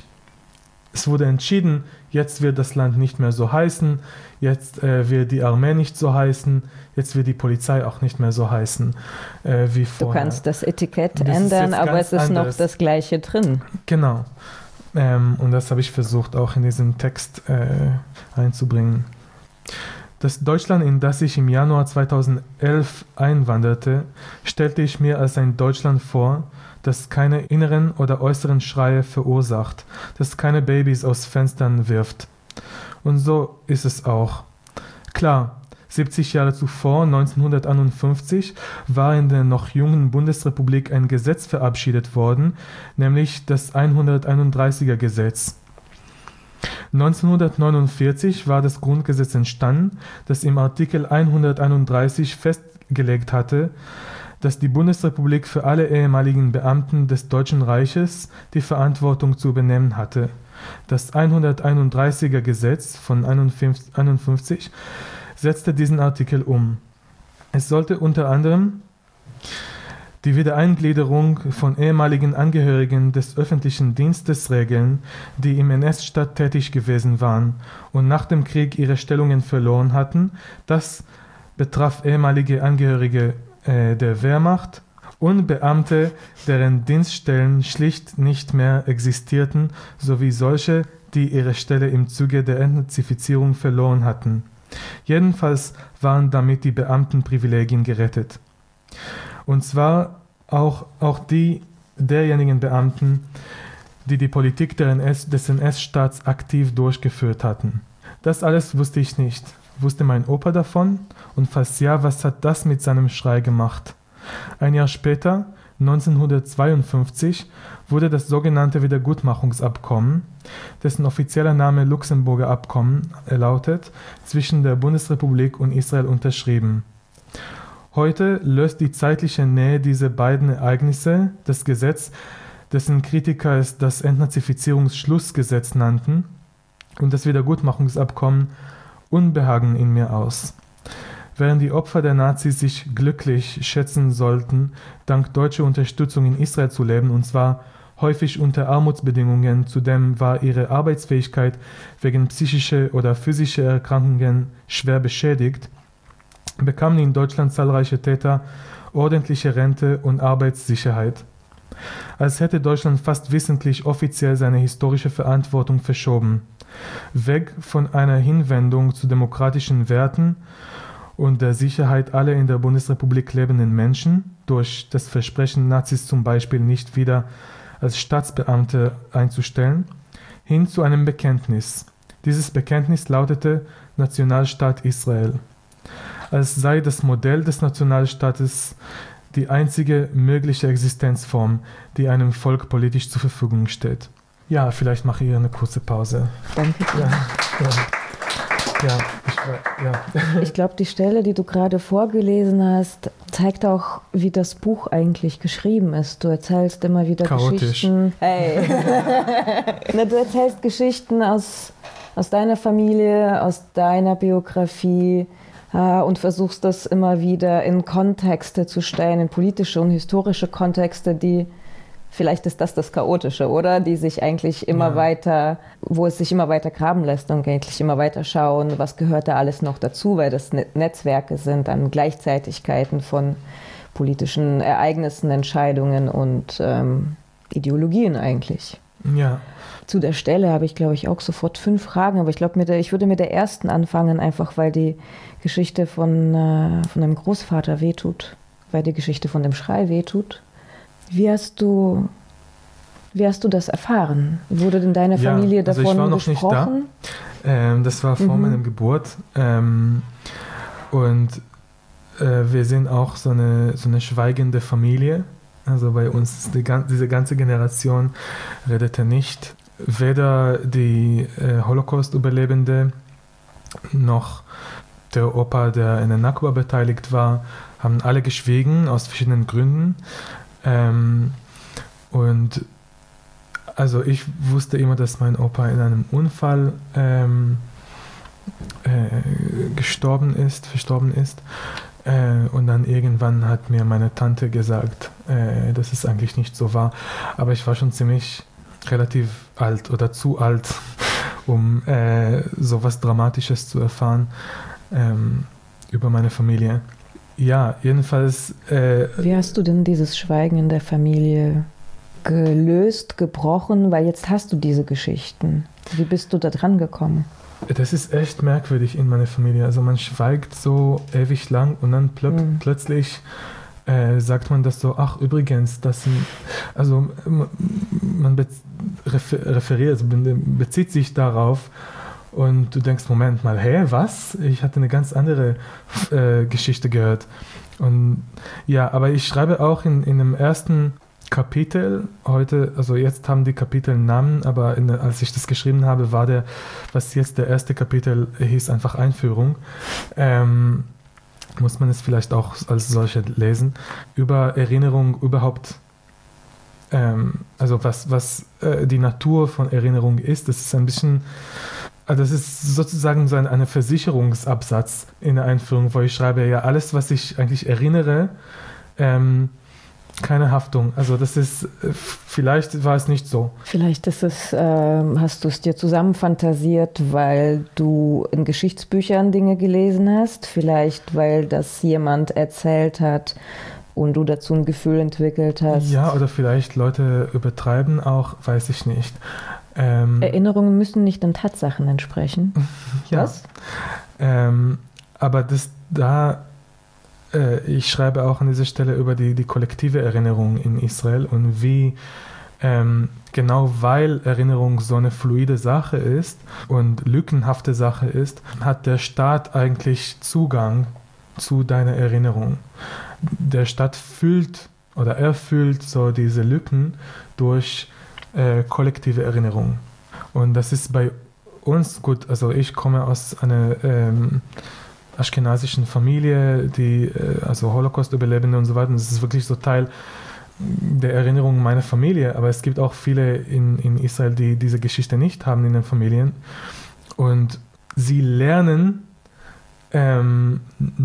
Es wurde entschieden, jetzt wird das Land nicht mehr so heißen, jetzt äh, wird die Armee nicht so heißen, jetzt wird die Polizei auch nicht mehr so heißen äh, wie vorher. Du kannst das Etikett das ändern, aber es ist anderes. noch das Gleiche drin. Genau. Ähm, und das habe ich versucht auch in diesen Text äh, einzubringen. Das Deutschland, in das ich im Januar zweitausendelf einwanderte, stellte ich mir als ein Deutschland vor, das keine inneren oder äußeren Schreie verursacht, das keine Babys aus Fenstern wirft. Und so ist es auch. Klar, siebzig Jahre zuvor, neunzehnhunderteinundfünfzig, war in der noch jungen Bundesrepublik ein Gesetz verabschiedet worden, nämlich das hunderteinunddreißiger Gesetz. neunzehnhundertneunundvierzig war das Grundgesetz entstanden, das im Artikel hunderteinunddreißig festgelegt hatte, dass die Bundesrepublik für alle ehemaligen Beamten des Deutschen Reiches die Verantwortung zu übernehmen hatte. Das hunderteinunddreißiger Gesetz von einundfünfzig setzte diesen Artikel um. Es sollte unter anderem die Wiedereingliederung von ehemaligen Angehörigen des öffentlichen Dienstes regeln, die im N S-Staat tätig gewesen waren und nach dem Krieg ihre Stellungen verloren hatten. Das betraf ehemalige Angehörige äh, der Wehrmacht und Beamte, deren Dienststellen schlicht nicht mehr existierten, sowie solche, die ihre Stelle im Zuge der Entnazifizierung verloren hatten. Jedenfalls waren damit die Beamtenprivilegien gerettet. Und zwar auch, auch die derjenigen Beamten, die die Politik der N S, des N S-Staats aktiv durchgeführt hatten. Das alles wusste ich nicht. Wusste mein Opa davon? Und falls ja, was hat das mit seinem Schrei gemacht? Ein Jahr später, neunzehnhundertzweiundfünfzig, wurde das sogenannte Wiedergutmachungsabkommen, dessen offizieller Name Luxemburger Abkommen lautet, zwischen der Bundesrepublik und Israel unterschrieben. Heute löst die zeitliche Nähe dieser beiden Ereignisse das Gesetz, dessen Kritiker es das Entnazifizierungsschlussgesetz nannten, und das Wiedergutmachungsabkommen Unbehagen in mir aus. Während die Opfer der Nazis sich glücklich schätzen sollten, dank deutscher Unterstützung in Israel zu leben, und zwar häufig unter Armutsbedingungen, zudem war ihre Arbeitsfähigkeit wegen psychischer oder physischer Erkrankungen schwer beschädigt, bekamen in Deutschland zahlreiche Täter ordentliche Rente und Arbeitssicherheit. Als hätte Deutschland fast wissentlich offiziell seine historische Verantwortung verschoben. Weg von einer Hinwendung zu demokratischen Werten und der Sicherheit aller in der Bundesrepublik lebenden Menschen, durch das Versprechen, Nazis zum Beispiel nicht wieder als Staatsbeamte einzustellen, hin zu einem Bekenntnis. Dieses Bekenntnis lautete Nationalstaat Israel. Als sei das Modell des Nationalstaates die einzige mögliche Existenzform, die einem Volk politisch zur Verfügung steht. Ja, vielleicht mache ich eine kurze Pause. Danke dir. Ja, ja. Ja, ich, ja. Ich glaube, die Stelle, die du gerade vorgelesen hast, zeigt auch, wie das Buch eigentlich geschrieben ist. Du erzählst immer wieder Chaotisch. Geschichten. Hey. Du erzählst Geschichten aus, aus deiner Familie, aus deiner Biografie äh, und versuchst das immer wieder in Kontexte zu stellen, in politische und historische Kontexte, die vielleicht ist das das Chaotische, oder? Die sich eigentlich immer ja. weiter, wo es sich immer weiter graben lässt und eigentlich immer weiter schauen, was gehört da alles noch dazu, weil das Netzwerke sind an Gleichzeitigkeiten von politischen Ereignissen, Entscheidungen und ähm, Ideologien eigentlich. Ja. Zu der Stelle habe ich, glaube ich, auch sofort fünf Fragen, aber ich glaube, ich würde mit der ersten anfangen, einfach weil die Geschichte von, äh, von deinem Großvater wehtut, weil die Geschichte von dem Schrei wehtut. Wie hast du, wie hast du das erfahren? Wurde denn deine Familie ja, also davon ich war noch gesprochen? Nicht da. Ähm, das war vor mhm. meiner Geburt. Ähm, und äh, wir sind auch so eine, so eine schweigende Familie. Also bei uns, die, diese ganze Generation redete nicht. Weder die äh, Holocaust-Überlebende noch der Opa, der in der Nakba beteiligt war, haben alle geschwiegen aus verschiedenen Gründen. Ähm, und also ich wusste immer, dass mein Opa in einem Unfall ähm, äh, gestorben ist, verstorben ist. Äh, und dann irgendwann hat mir meine Tante gesagt, äh, dass es eigentlich nicht so war. Aber ich war schon ziemlich relativ alt oder zu alt, um äh, so was Dramatisches zu erfahren ähm, über meine Familie. Ja, jedenfalls... Äh, Wie hast du denn dieses Schweigen in der Familie gelöst, gebrochen? Weil jetzt hast du diese Geschichten. Wie bist du da dran gekommen? Das ist echt merkwürdig in meiner Familie. Also man schweigt so ewig lang und dann plö- mhm. plötzlich äh, sagt man das so, ach übrigens, das sind... Also man be- referiert, also bezieht sich darauf, und du denkst, Moment mal, hä, was? Ich hatte eine ganz andere äh, Geschichte gehört. Und ja, aber ich schreibe auch in, in dem ersten Kapitel heute, also jetzt haben die Kapitel einen Namen, aber in, als ich das geschrieben habe, war der, was jetzt der erste Kapitel hieß, einfach Einführung. Ähm, muss man es vielleicht auch als solche lesen. Über Erinnerung überhaupt, ähm, also was, was äh, die Natur von Erinnerung ist, das ist ein bisschen... Also das ist sozusagen so ein, ein Versicherungsabsatz in der Einführung, wo ich schreibe, ja, alles, was ich eigentlich erinnere, ähm, keine Haftung. Also das ist, vielleicht war es nicht so. Vielleicht ist es, äh, hast du es dir zusammenfantasiert, weil du in Geschichtsbüchern Dinge gelesen hast, vielleicht weil das jemand erzählt hat und du dazu ein Gefühl entwickelt hast. Ja, oder vielleicht Leute übertreiben auch, weiß ich nicht. Ähm, Erinnerungen müssen nicht den Tatsachen entsprechen. Ja. Was? Ähm, aber das da, äh, ich schreibe auch an dieser Stelle über die, die kollektive Erinnerung in Israel und wie ähm, genau weil Erinnerung so eine fluide Sache ist und lückenhafte Sache ist, hat der Staat eigentlich Zugang zu deiner Erinnerung. Der Staat füllt oder erfüllt so diese Lücken durch Äh, kollektive Erinnerung. Und das ist bei uns gut, also ich komme aus einer ähm, aschkenasischen Familie, die, also Holocaust-Überlebende und so weiter. Und das ist wirklich so Teil der Erinnerung meiner Familie. Aber es gibt auch viele in, in Israel, die diese Geschichte nicht haben in den Familien. Und sie lernen, ähm,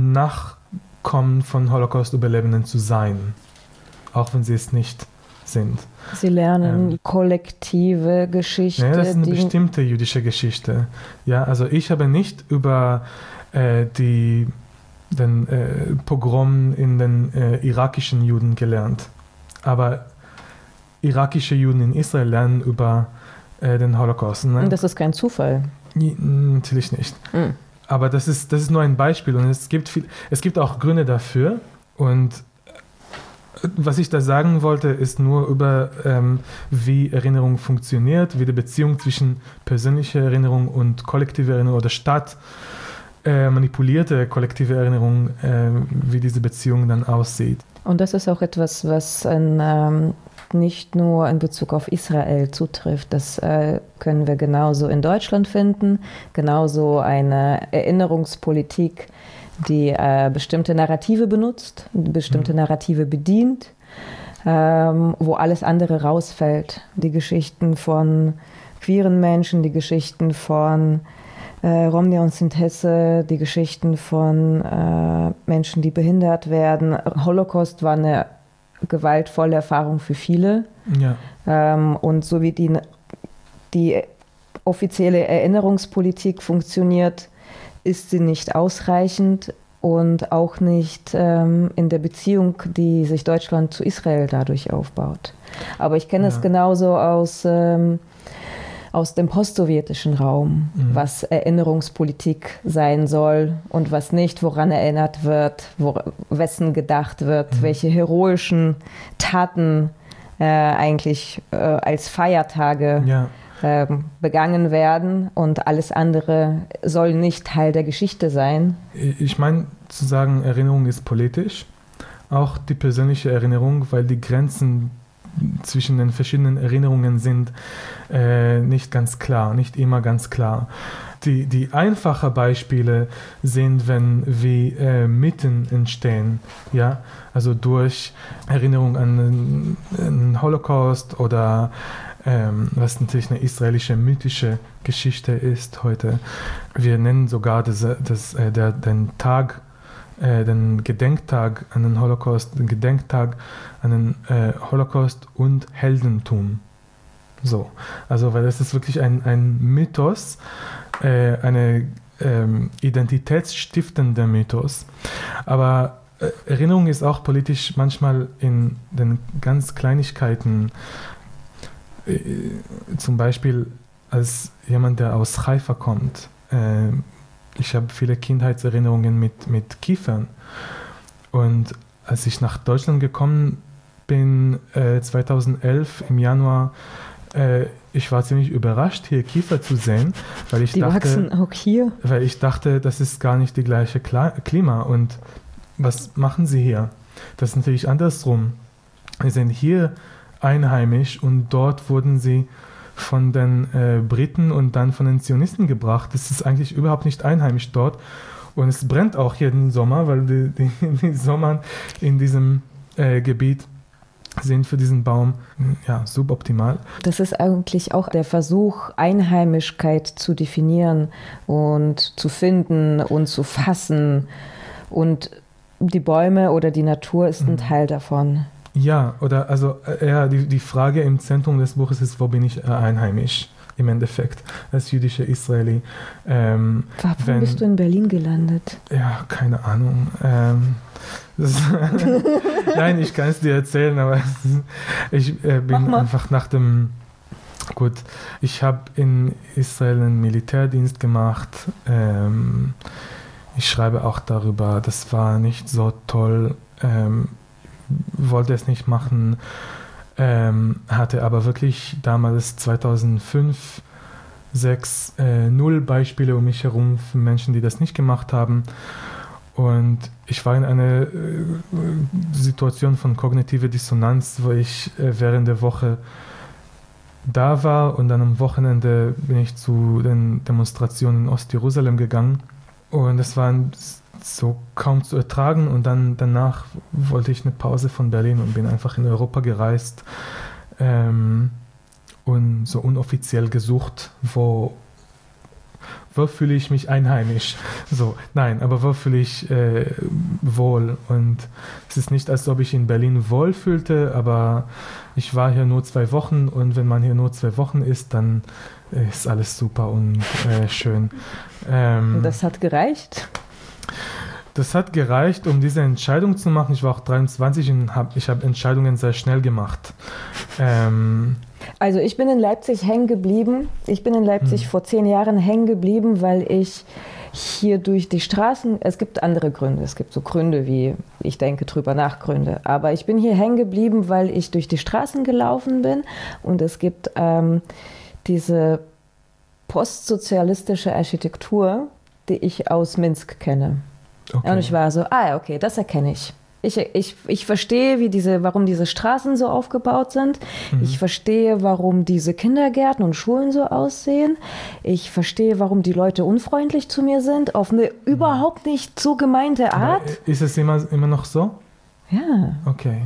Nachkommen von Holocaust-Überlebenden zu sein, auch wenn sie es nicht sind. Sie lernen ähm, kollektive Geschichte. Ja, das ist eine bestimmte jüdische Geschichte. Ja, also ich habe nicht über äh, die, den äh, Pogrom in den äh, irakischen Juden gelernt, aber irakische Juden in Israel lernen über äh, den Holocaust. Ne? Und das ist kein Zufall. Ja, natürlich nicht. Mhm. Aber das ist, das ist nur ein Beispiel und es gibt, viel, es gibt auch Gründe dafür. Und was ich da sagen wollte, ist nur über, ähm, wie Erinnerung funktioniert, wie die Beziehung zwischen persönlicher Erinnerung und kollektiver Erinnerung oder statt äh, manipulierte kollektive Erinnerung, äh, wie diese Beziehung dann aussieht. Und das ist auch etwas, was in, ähm, nicht nur in Bezug auf Israel zutrifft. Das äh, können wir genauso in Deutschland finden, genauso eine Erinnerungspolitik, die äh, bestimmte Narrative benutzt, bestimmte mhm. Narrative bedient, ähm, wo alles andere rausfällt. Die Geschichten von queeren Menschen, die Geschichten von äh, Romni und Sintesse, die Geschichten von äh, Menschen, die behindert werden. Holocaust war eine gewaltvolle Erfahrung für viele. Ja. Ähm, und so wie die, die offizielle Erinnerungspolitik funktioniert, ist sie nicht ausreichend und auch nicht ähm, in der Beziehung, die sich Deutschland zu Israel dadurch aufbaut. Aber ich kenne ja. es genauso aus, ähm, aus dem postsowjetischen Raum, mhm. was Erinnerungspolitik sein soll und was nicht, woran erinnert wird, wo, wessen gedacht wird, mhm. welche heroischen Taten äh, eigentlich äh, als Feiertage ja. begangen werden und alles andere soll nicht Teil der Geschichte sein. Ich meine, zu sagen, Erinnerung ist politisch, auch die persönliche Erinnerung, weil die Grenzen zwischen den verschiedenen Erinnerungen sind äh, nicht ganz klar, nicht immer ganz klar. Die, die einfachen Beispiele sind, wenn wie äh, Mythen entstehen, ja, also durch Erinnerung an den, den Holocaust oder Ähm, was natürlich eine israelische mythische Geschichte ist heute. Wir nennen sogar das, das, äh, der, den Tag, äh, den Gedenktag an den Holocaust, den Gedenktag an den äh, Holocaust und Heldentum. So, also weil das ist wirklich ein, ein Mythos, äh, eine ähm, identitätsstiftende Mythos. Aber äh, Erinnerung ist auch politisch manchmal in den ganz Kleinigkeiten. Zum Beispiel als jemand, der aus Haifa kommt. Äh, ich habe viele Kindheitserinnerungen mit, mit Kiefern. Und als ich nach Deutschland gekommen bin, äh, zweitausendelf im Januar, äh, ich war ziemlich überrascht, hier Kiefer zu sehen, weil ich Die dachte, wachsen auch hier. Weil ich dachte, das ist gar nicht die gleiche Klima. Und was machen sie hier? Das ist natürlich andersrum. Wir sind hier einheimisch und dort wurden sie von den äh, Briten und dann von den Zionisten gebracht. Das ist eigentlich überhaupt nicht einheimisch dort und es brennt auch jeden Sommer, weil die, die, die Sommer in diesem äh, Gebiet sind für diesen Baum ja, suboptimal. Das ist eigentlich auch der Versuch, Einheimischkeit zu definieren und zu finden und zu fassen, und die Bäume oder die Natur ist ein mhm. Teil davon. Ja, oder also ja, die, die Frage im Zentrum des Buches ist, wo bin ich äh, einheimisch im Endeffekt, als jüdischer Israeli. Ähm, Warum wenn, bist du in Berlin gelandet? Ja, keine Ahnung. Ähm, das, Nein, ich kann es dir erzählen, aber ich äh, bin einfach nach dem, gut, ich habe in Israel einen Militärdienst gemacht. Ähm, ich schreibe auch darüber, das war nicht so toll. Ähm, wollte es nicht machen, ähm, hatte aber wirklich damals zweitausendfünf, sechs, äh, null Beispiele um mich herum für Menschen, die das nicht gemacht haben. Und ich war in einer äh, Situation von kognitiver Dissonanz, wo ich äh, während der Woche da war und dann am Wochenende bin ich zu den Demonstrationen in Ostjerusalem gegangen. und es war so kaum zu ertragen und dann danach wollte ich eine Pause von Berlin und bin einfach in Europa gereist ähm, und so unoffiziell gesucht, wo wo fühle ich mich einheimisch? So, nein, aber wo fühle ich äh, wohl? Und es ist nicht, als ob ich in Berlin wohl fühlte, aber ich war hier nur zwei Wochen und wenn man hier nur zwei Wochen ist, dann ist alles super und äh, schön. Ähm, und das hat gereicht? Das hat gereicht, um diese Entscheidung zu machen. Ich war auch dreiundzwanzig und hab, ich habe Entscheidungen sehr schnell gemacht. Ähm, Also ich bin in Leipzig hängen geblieben. Ich bin in Leipzig hm. vor zehn Jahren hängen geblieben, weil ich hier durch die Straßen, es gibt andere Gründe, es gibt so Gründe wie, ich denke drüber nach Gründe, aber ich bin hier hängen geblieben, weil ich durch die Straßen gelaufen bin und es gibt ähm, diese postsozialistische Architektur, die ich aus Minsk kenne. Okay. Und ich war so, ah ja, okay, das erkenne ich. Ich, ich, ich verstehe, wie diese, warum diese Straßen so aufgebaut sind. Mhm. Ich verstehe, warum diese Kindergärten und Schulen so aussehen. Ich verstehe, warum die Leute unfreundlich zu mir sind, auf eine mhm. überhaupt nicht so gemeinte Art. Aber ist es immer, immer noch so? Ja. Okay.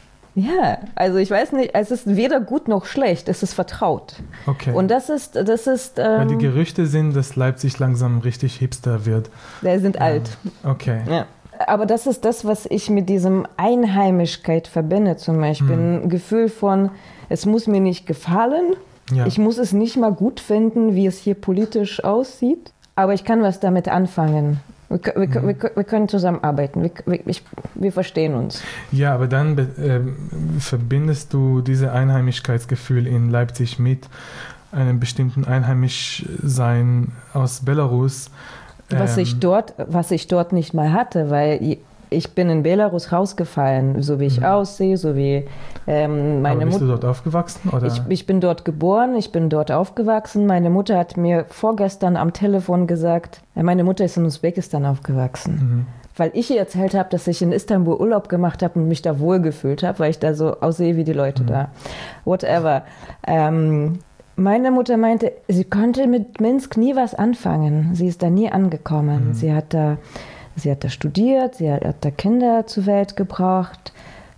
Ja, also ich weiß nicht, es ist weder gut noch schlecht, es ist vertraut. Okay. Und das ist, das ist... Ähm, Weil die Gerüchte sind, dass Leipzig langsam richtig hipster wird. Die sind ja. alt. Okay. Ja. Aber das ist das, was ich mit diesem Einheimischkeit verbinde, zum Beispiel. Hm. Ein Gefühl von, es muss mir nicht gefallen, ja. ich muss es nicht mal gut finden, wie es hier politisch aussieht, aber ich kann was damit anfangen. Wir, wir, hm. wir, wir können zusammenarbeiten, wir, wir, wir verstehen uns. Ja, aber dann äh, verbindest du dieses Einheimischkeitsgefühl in Leipzig mit einem bestimmten Einheimischsein aus Belarus. Was ich dort, was ich dort nicht mal hatte, weil ich bin in Belarus rausgefallen, so wie ich mhm. aussehe, so wie ähm, meine Mutter. Bist du dort aufgewachsen? Oder? Ich, ich bin dort geboren, ich bin dort aufgewachsen. Meine Mutter hat mir vorgestern am Telefon gesagt, meine Mutter ist in Usbekistan aufgewachsen. Mhm. Weil ich ihr erzählt habe, dass ich in Istanbul Urlaub gemacht habe und mich da wohlgefühlt habe, weil ich da so aussehe wie die Leute mhm. da. Whatever. Ähm, Meine Mutter meinte, sie konnte mit Minsk nie was anfangen. Sie ist da nie angekommen. Mhm. Sie hat da, sie hat da studiert, sie hat, hat da Kinder zur Welt gebracht.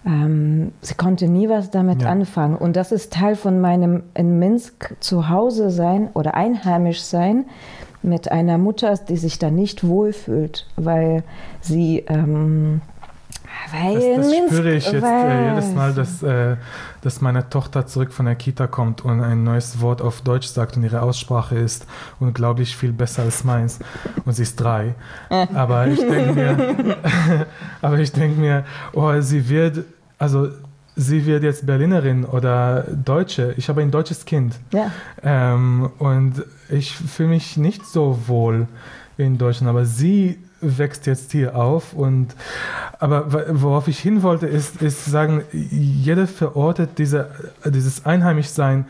Ähm, sie konnte nie was damit ja. anfangen. Und das ist Teil von meinem in Minsk zu Hause sein oder einheimisch sein mit einer Mutter, die sich da nicht wohlfühlt, weil sie... Ähm, Weil das das Minsk, spüre ich jetzt äh, jedes Mal, dass, äh, dass meine Tochter zurück von der Kita kommt und ein neues Wort auf Deutsch sagt und ihre Aussprache ist unglaublich viel besser als meins. Und sie ist drei. Aber ich denke mir, aber ich denke mir, oh, sie wird, also sie wird jetzt Berlinerin oder Deutsche. Ich habe ein deutsches Kind. Ja. Ähm, und ich fühle mich nicht so wohl in Deutschland, aber sie wächst jetzt hier auf und aber worauf ich hin wollte, ist, ist sagen, jeder verortet diese, dieses Einheimischsein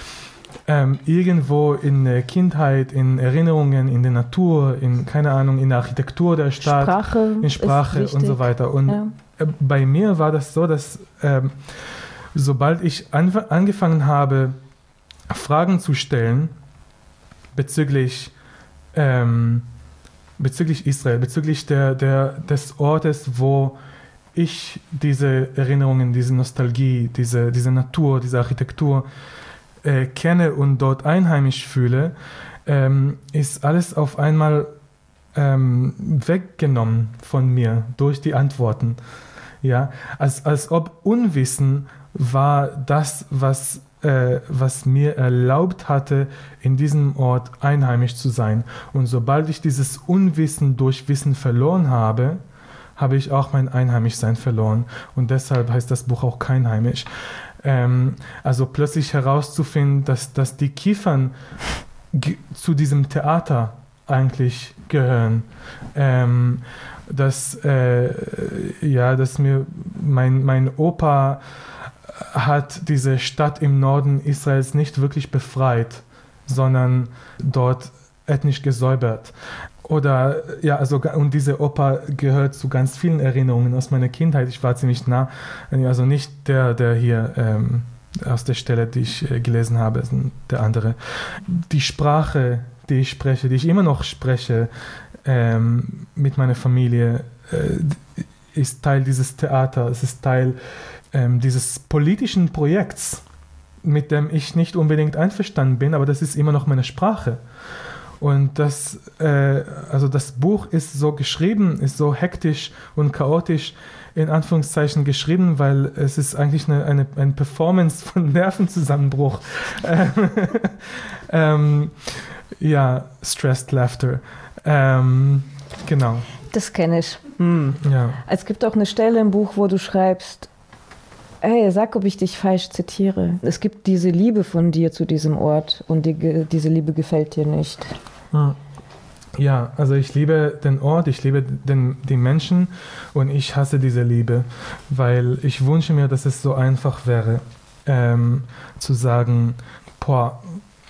ähm, irgendwo in der Kindheit, in Erinnerungen, in der Natur, in, keine Ahnung, in der Architektur der Stadt, Sprache in Sprache und so weiter. Und ja. bei mir war das so, dass ähm, sobald ich anf- angefangen habe, Fragen zu stellen bezüglich ähm, bezüglich Israel, bezüglich der, der, des Ortes, wo ich diese Erinnerungen, diese Nostalgie, diese, diese Natur, diese Architektur äh, kenne und dort einheimisch fühle, ähm, ist alles auf einmal ähm, weggenommen von mir durch die Antworten. Ja? Als, als ob Unwissen war das, was Äh, was mir erlaubt hatte, in diesem Ort einheimisch zu sein. Und sobald ich dieses Unwissen durch Wissen verloren habe, habe ich auch mein Einheimischsein verloren. Und deshalb heißt das Buch auch Keinheimisch. Ähm, also plötzlich herauszufinden, dass, dass die Kiefern g- zu diesem Theater eigentlich gehören. Ähm, dass, äh, ja, dass mir mein, mein Opa hat diese Stadt im Norden Israels nicht wirklich befreit, sondern dort ethnisch gesäubert. Oder, ja, also, und diese Oper gehört zu ganz vielen Erinnerungen aus meiner Kindheit. Ich war ziemlich nah, also nicht der, der hier ähm, aus der Stelle, die ich äh, gelesen habe, der andere. Die Sprache, die ich spreche, die ich immer noch spreche ähm, mit meiner Familie, äh, ist Teil dieses Theaters, es ist Teil ähm, dieses politischen Projekts, mit dem ich nicht unbedingt einverstanden bin, aber das ist immer noch meine Sprache. Und das, äh, also das Buch ist so geschrieben, ist so hektisch und chaotisch, in Anführungszeichen geschrieben, weil es ist eigentlich eine, eine, eine Performance von Nervenzusammenbruch. ähm, ja, Stressed Laughter. Ähm, genau. Das kenne ich. Hm. Ja. Es gibt auch eine Stelle im Buch, wo du schreibst, hey, sag, ob ich dich falsch zitiere. Es gibt diese Liebe von dir zu diesem Ort und die, diese Liebe gefällt dir nicht. Ja, also ich liebe den Ort, ich liebe den, die Menschen und ich hasse diese Liebe, weil ich wünsche mir, dass es so einfach wäre, ähm, zu sagen, boah,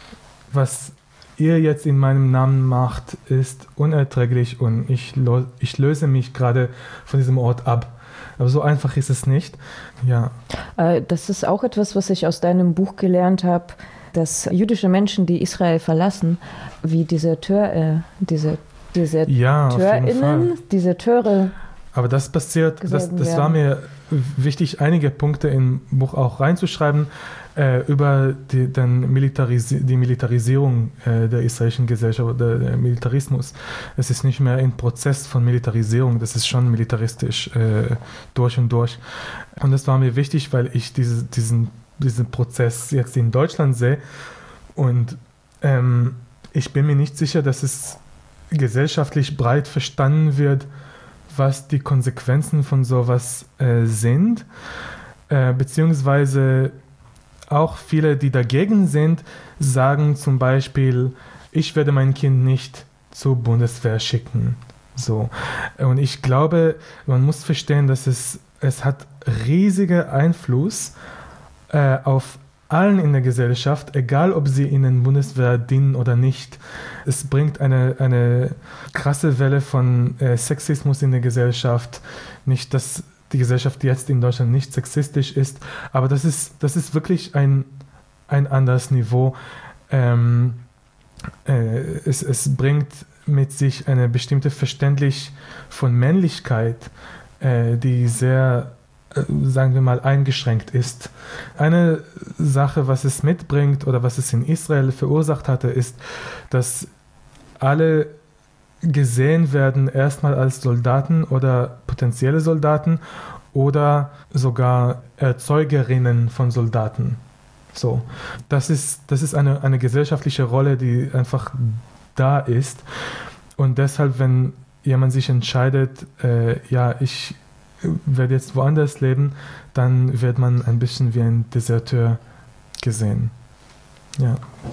was ihr jetzt in meinem Namen macht, ist unerträglich und ich, lo- ich löse mich gerade von diesem Ort ab. Aber so einfach ist es nicht. Ja. Das ist auch etwas, was ich aus deinem Buch gelernt habe, dass jüdische Menschen, die Israel verlassen, wie Deserteur, äh, diese, diese Ja, TörInnen, diese Töre. Aber das passiert, das, das war mir wichtig, einige Punkte im Buch auch reinzuschreiben, äh, über die, den Militarisi- die Militarisierung äh, der israelischen Gesellschaft, der, der Militarismus. Es ist nicht mehr ein Prozess von Militarisierung, das ist schon militaristisch äh, durch und durch. Und das war mir wichtig, weil ich diese, diesen, diesen Prozess jetzt in Deutschland sehe und ähm, ich bin mir nicht sicher, dass es gesellschaftlich breit verstanden wird, was die Konsequenzen von sowas äh, sind, äh, beziehungsweise auch viele, die dagegen sind, sagen zum Beispiel, ich werde mein Kind nicht zur Bundeswehr schicken. So. Und ich glaube, man muss verstehen, dass es, es hat riesigen Einfluss äh, auf allen in der Gesellschaft, egal ob sie in der Bundeswehr dienen oder nicht. Es bringt eine, eine krasse Welle von äh, Sexismus in der Gesellschaft. Nicht, dass die Gesellschaft jetzt in Deutschland nicht sexistisch ist, aber das ist, das ist wirklich ein, ein anderes Niveau. Ähm, äh, es, es bringt mit sich eine bestimmte Verständnis von Männlichkeit, äh, die sehr, sagen wir mal, eingeschränkt ist. Eine Sache, was es mitbringt oder was es in Israel verursacht hatte, ist, dass alle gesehen werden erstmal als Soldaten oder potenzielle Soldaten oder sogar Erzeugerinnen von Soldaten. So, das ist, das ist eine, eine gesellschaftliche Rolle, die einfach da ist. Und deshalb, wenn jemand sich entscheidet, äh, ja, ich werde jetzt woanders leben, dann wird man ein bisschen wie ein Deserteur gesehen. Ja.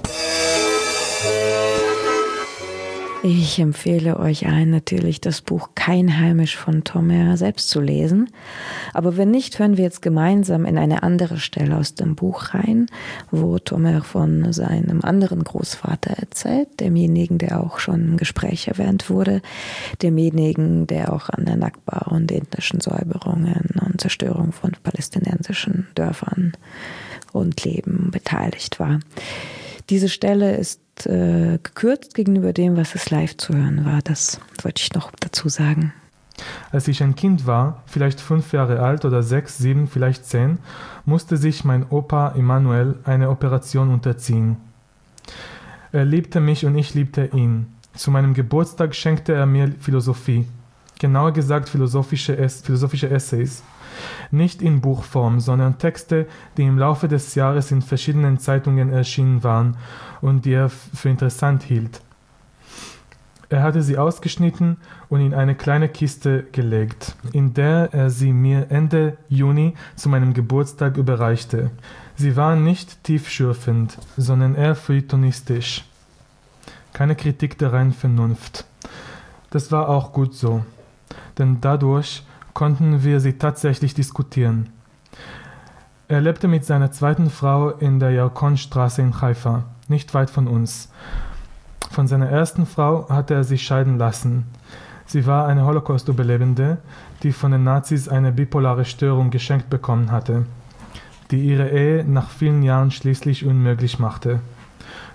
Ich empfehle euch allen natürlich, das Buch Kein Heimisch von Tomer selbst zu lesen. Aber wenn nicht, hören wir jetzt gemeinsam in eine andere Stelle aus dem Buch rein, wo Tomer von seinem anderen Großvater erzählt, demjenigen, der auch schon im Gespräch erwähnt wurde, demjenigen, der auch an der Nakba und ethnischen Säuberungen und Zerstörung von palästinensischen Dörfern und Leben beteiligt war. Diese Stelle ist äh, gekürzt gegenüber dem, was es live zu hören war. Das wollte ich noch dazu sagen. Als ich ein Kind war, vielleicht fünf Jahre alt oder sechs, sieben, vielleicht zehn, musste sich mein Opa Emanuel eine Operation unterziehen. Er liebte mich und ich liebte ihn. Zu meinem Geburtstag schenkte er mir Philosophie, genauer gesagt philosophische, Ess- philosophische Essays. Nicht in Buchform, sondern Texte, die im Laufe des Jahres in verschiedenen Zeitungen erschienen waren und die er für interessant hielt. Er hatte sie ausgeschnitten und in eine kleine Kiste gelegt, in der er sie mir Ende Juni zu meinem Geburtstag überreichte. Sie waren nicht tiefschürfend, sondern eher feuilletonistisch. Keine Kritik der reinen Vernunft. Das war auch gut so, denn dadurch konnten wir sie tatsächlich diskutieren. Er lebte mit seiner zweiten Frau in der Yarkon-Straße in Haifa, nicht weit von uns. Von seiner ersten Frau hatte er sich scheiden lassen. Sie war eine Holocaust-Überlebende, die von den Nazis eine bipolare Störung geschenkt bekommen hatte, die ihre Ehe nach vielen Jahren schließlich unmöglich machte.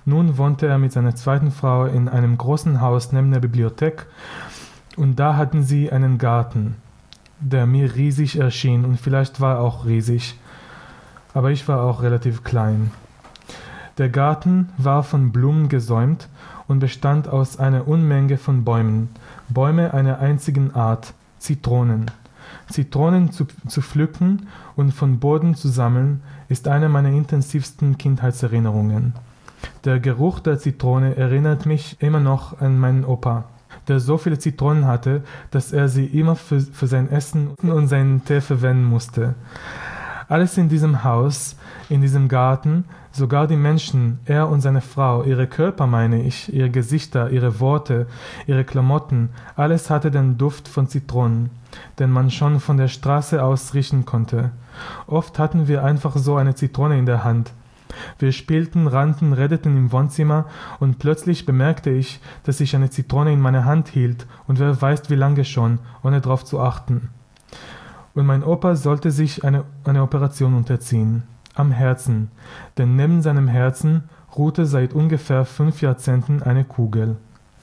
Nun wohnte er mit seiner zweiten Frau in einem großen Haus neben der Bibliothek und da hatten sie einen Garten, der mir riesig erschien und vielleicht war er auch riesig, aber ich war auch relativ klein. Der Garten war von Blumen gesäumt und bestand aus einer Unmenge von Bäumen, Bäume einer einzigen Art, Zitronen. Zitronen zu, zu pflücken und von Boden zu sammeln, ist eine meiner intensivsten Kindheitserinnerungen. Der Geruch der Zitrone erinnert mich immer noch an meinen Opa, der so viele Zitronen hatte, dass er sie immer für, für sein Essen und seinen Tee verwenden musste. Alles in diesem Haus, in diesem Garten, sogar die Menschen, er und seine Frau, ihre Körper meine ich, ihre Gesichter, ihre Worte, ihre Klamotten, alles hatte den Duft von Zitronen, den man schon von der Straße aus riechen konnte. Oft hatten wir einfach so eine Zitrone in der Hand. Wir spielten, rannten, redeten im Wohnzimmer und plötzlich bemerkte ich, dass ich eine Zitrone in meiner Hand hielt und wer weiß wie lange schon, ohne darauf zu achten. Und mein Opa sollte sich eine, eine Operation unterziehen. Am Herzen, denn neben seinem Herzen ruhte seit ungefähr fünf Jahrzehnten eine Kugel.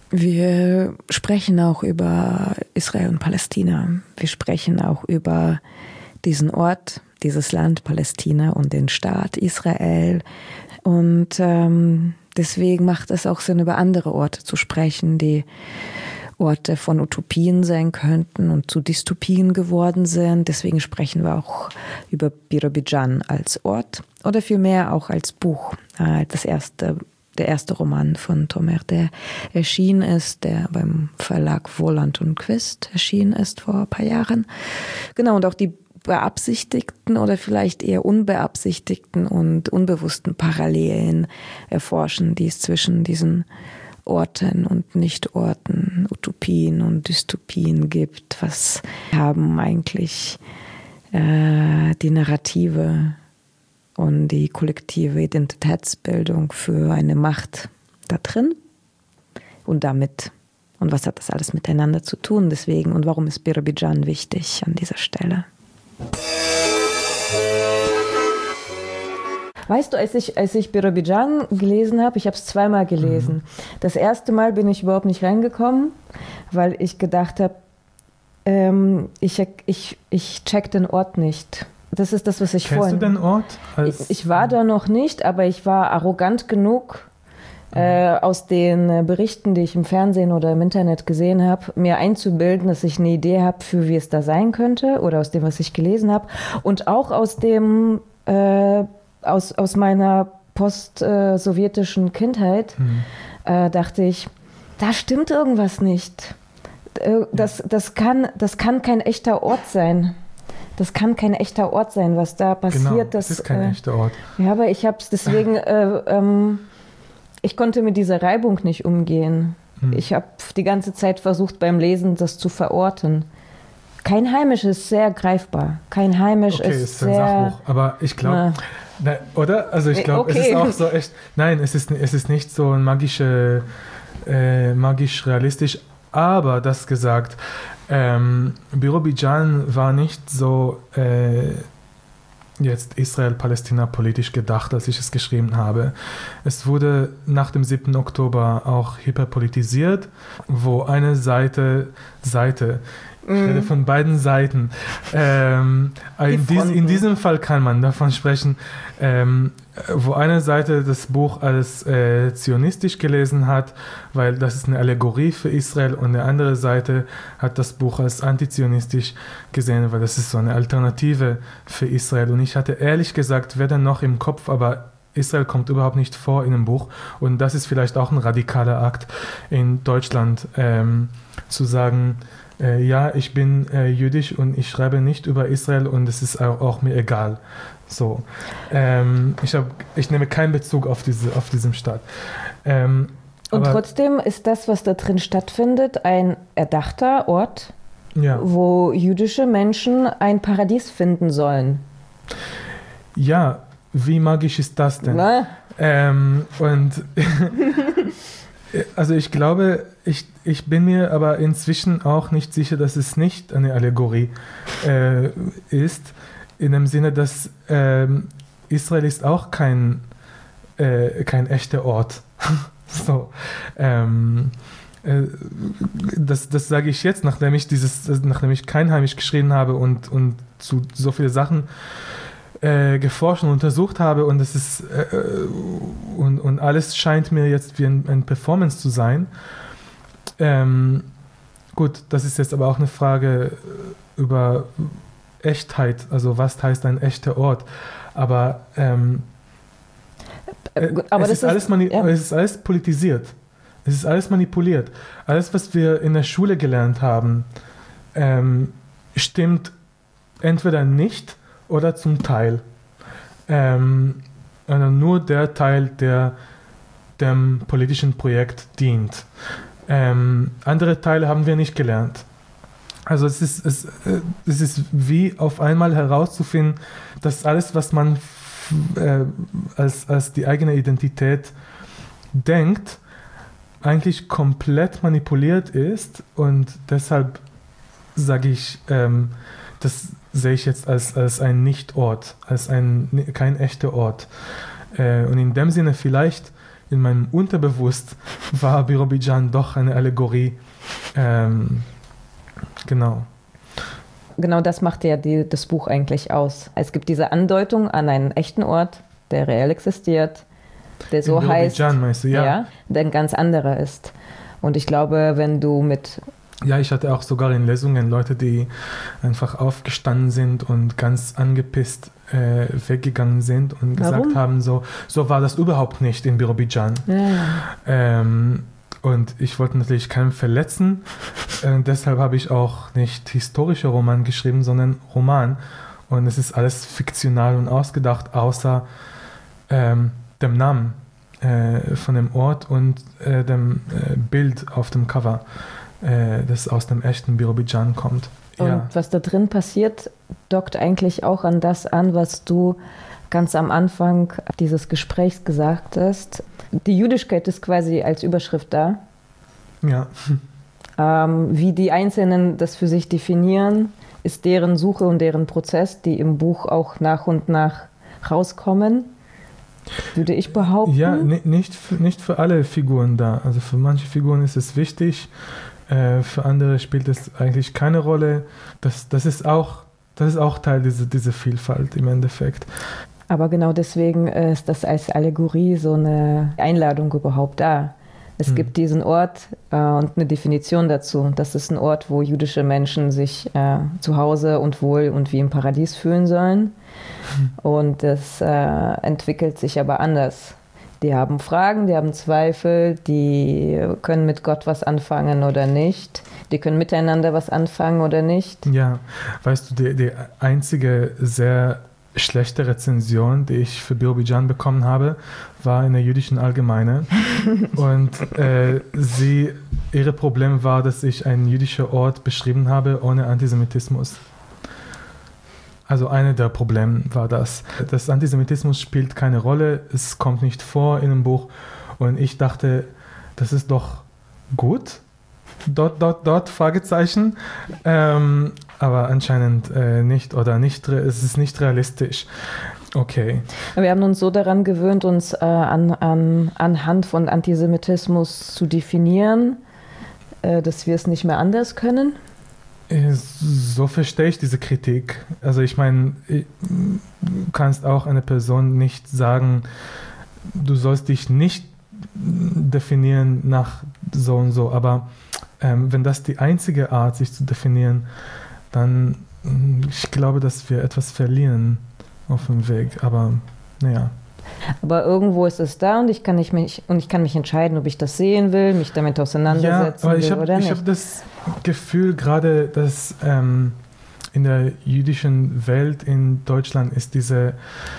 Wir sprechen auch über Israel und Palästina. Wir sprechen auch über diesen Ort, dieses Land Palästina und den Staat Israel. Und ähm, deswegen macht es auch Sinn, über andere Orte zu sprechen, die Orte von Utopien sein könnten und zu Dystopien geworden sind. Deswegen sprechen wir auch über Birobidschan als Ort oder vielmehr auch als Buch. Das erste, der erste Roman von Tomer, der erschienen ist, der beim Verlag Wohland und Quist erschienen ist vor ein paar Jahren. Genau, und auch die beabsichtigten oder vielleicht eher unbeabsichtigten und unbewussten Parallelen erforschen, die es zwischen diesen Orten und Nichtorten, Utopien und Dystopien gibt. Was haben eigentlich äh, die Narrative und die kollektive Identitätsbildung für eine Macht da drin und damit? Und was hat das alles miteinander zu tun deswegen? Und warum ist Birobidschan wichtig an dieser Stelle? Weißt du, als ich, als ich Birobidschan gelesen habe, ich habe es zweimal gelesen. Mhm. Das erste Mal bin ich überhaupt nicht reingekommen, weil ich gedacht habe, ähm, ich, ich, ich check den Ort nicht. Das ist das, was ich Kennst vorhin... du den Ort? Ich, ich war da noch nicht, aber ich war arrogant genug, mhm. äh, aus den Berichten, die ich im Fernsehen oder im Internet gesehen habe, mir einzubilden, dass ich eine Idee habe, für wie es da sein könnte oder aus dem, was ich gelesen habe. Und auch aus dem... Äh, Aus, aus meiner post-sowjetischen Kindheit mhm. äh, dachte ich, da stimmt irgendwas nicht. Das, das, kann, das kann kein echter Ort sein. Das kann kein echter Ort sein, was da passiert. Genau, das ist kein äh, echter Ort. Ja, aber ich habe es deswegen, äh, ähm, ich konnte mit dieser Reibung nicht umgehen. Mhm. Ich habe die ganze Zeit versucht, beim Lesen das zu verorten. Kein Heimisch ist sehr greifbar. Kein Heimisch okay, ist, ist sehr... ein Sachbuch, aber ich glaube... Nein, oder? Also ich glaube, okay. Es ist auch so echt... Nein, es ist, es ist nicht so magische, äh, magisch realistisch, aber das gesagt, ähm, Birobidschan war nicht so äh, jetzt Israel-Palästina politisch gedacht, als ich es geschrieben habe. Es wurde nach dem siebten Oktober auch hyperpolitisiert, wo eine Seite, Seite Ich rede von beiden Seiten. Ähm, in, dies, in diesem Fall kann man davon sprechen, ähm, wo eine Seite das Buch als äh, zionistisch gelesen hat, weil das ist eine Allegorie für Israel, und die andere Seite hat das Buch als antizionistisch gesehen, weil das ist so eine Alternative für Israel. Und ich hatte ehrlich gesagt weder noch im Kopf, aber Israel kommt überhaupt nicht vor in dem Buch, und das ist vielleicht auch ein radikaler Akt in Deutschland, ähm, zu sagen, Äh, ja, ich bin äh, jüdisch und ich schreibe nicht über Israel und es ist auch, auch mir egal. So, ähm, ich, hab, ich nehme keinen Bezug auf, diese, auf diesen Staat. Ähm, und trotzdem ist das, was da drin stattfindet, ein erdachter Ort, ja, wo jüdische Menschen ein Paradies finden sollen. Ja, wie magisch ist das denn? Ähm, und also ich glaube, ich, ich bin mir aber inzwischen auch nicht sicher, dass es nicht eine Allegorie äh, ist, in dem Sinne, dass äh, Israel ist auch kein, äh, kein echter Ort. so, ähm, äh, das, das sage ich jetzt, nachdem ich dieses, nachdem ich kein Heimisch geschrieben habe und, und zu so viele Sachen äh, geforscht und untersucht habe und es ist äh, und, und alles scheint mir jetzt wie ein, ein Performance zu sein. Ähm, gut, das ist jetzt aber auch eine Frage über Echtheit, also was heißt ein echter Ort, aber, ähm, äh, aber es, das ist alles ist, mani- ja. es ist alles politisiert, es ist alles manipuliert, alles, was wir in der Schule gelernt haben, ähm, stimmt entweder nicht oder zum Teil, ähm, also nur der Teil, der dem politischen Projekt dient. Ähm, andere Teile haben wir nicht gelernt. Also es ist, es, es ist wie auf einmal herauszufinden, dass alles, was man f- äh, als, als die eigene Identität denkt, eigentlich komplett manipuliert ist und deshalb sage ich, ähm, das sehe ich jetzt als, als ein Nicht-Ort, als ein, kein echter Ort. Äh, und in dem Sinne vielleicht in meinem Unterbewusst war Birobidjan doch eine Allegorie. Ähm, genau. Genau das macht ja die, das Buch eigentlich aus. Es gibt diese Andeutung an einen echten Ort, der reell existiert, der so in heißt, meinst du? Ja. Ja, der ein ganz anderer ist. Und ich glaube, wenn du mit... Ja, ich hatte auch sogar in Lesungen Leute, die einfach aufgestanden sind und ganz angepisst äh, weggegangen sind und Warum? gesagt haben, so, so war das überhaupt nicht in Birobidjan. Ja. Ähm, und ich wollte natürlich keinen verletzen. äh, deshalb habe ich auch nicht historische Roman geschrieben, sondern Roman. Und es ist alles fiktional und ausgedacht, außer ähm, dem Namen äh, von dem Ort und äh, dem äh, Bild auf dem Cover, äh, das aus dem echten Birobidjan kommt. Und ja. was da drin passiert, dockt eigentlich auch an das an, was du ganz am Anfang dieses Gesprächs gesagt hast. Die Jüdischkeit ist quasi als Überschrift da. Ja. Ähm, wie die Einzelnen das für sich definieren, ist deren Suche und deren Prozess, die im Buch auch nach und nach rauskommen, würde ich behaupten. Ja, n- nicht, für, nicht für alle Figuren da. Also für manche Figuren ist es wichtig, äh, für andere spielt es eigentlich keine Rolle. Das, das, ist, auch, das ist auch Teil dieser, dieser Vielfalt im Endeffekt. Aber genau deswegen ist das als Allegorie so eine Einladung überhaupt da. Es hm. gibt diesen Ort äh, und eine Definition dazu. Das ist ein Ort, wo jüdische Menschen sich äh, zu Hause und wohl und wie im Paradies fühlen sollen. Hm. Und das äh, entwickelt sich aber anders. Die haben Fragen, die haben Zweifel, die können mit Gott was anfangen oder nicht. Die können miteinander was anfangen oder nicht. Ja, weißt du, die, die einzige sehr schlechte Rezension, die ich für Birobidjan bekommen habe, war in der Jüdischen Allgemeine. Und äh, sie, ihre Problem war, dass ich einen jüdischen Ort beschrieben habe ohne Antisemitismus. Also eine der Probleme war das. Das Antisemitismus spielt keine Rolle, es kommt nicht vor in dem Buch. Und ich dachte, das ist doch gut. Dort, dort, dort, Fragezeichen. Ähm, aber anscheinend äh, nicht oder nicht, es ist nicht realistisch. Okay. Wir haben uns so daran gewöhnt, uns äh, an, an, anhand von Antisemitismus zu definieren, äh, dass wir es nicht mehr anders können. So verstehe ich diese Kritik. Also ich meine, du kannst auch einer Person nicht sagen, du sollst dich nicht definieren nach so und so, aber ähm, wenn das die einzige Art, sich zu definieren, dann ich glaube, dass wir etwas verlieren auf dem Weg, aber naja. Aber irgendwo ist es da und ich kann nicht mich und ich kann mich entscheiden, ob ich das sehen will, mich damit auseinandersetzen ja, aber ich will hab, oder nicht. Ich habe das Gefühl gerade, dass ähm, in der jüdischen Welt in Deutschland ist diese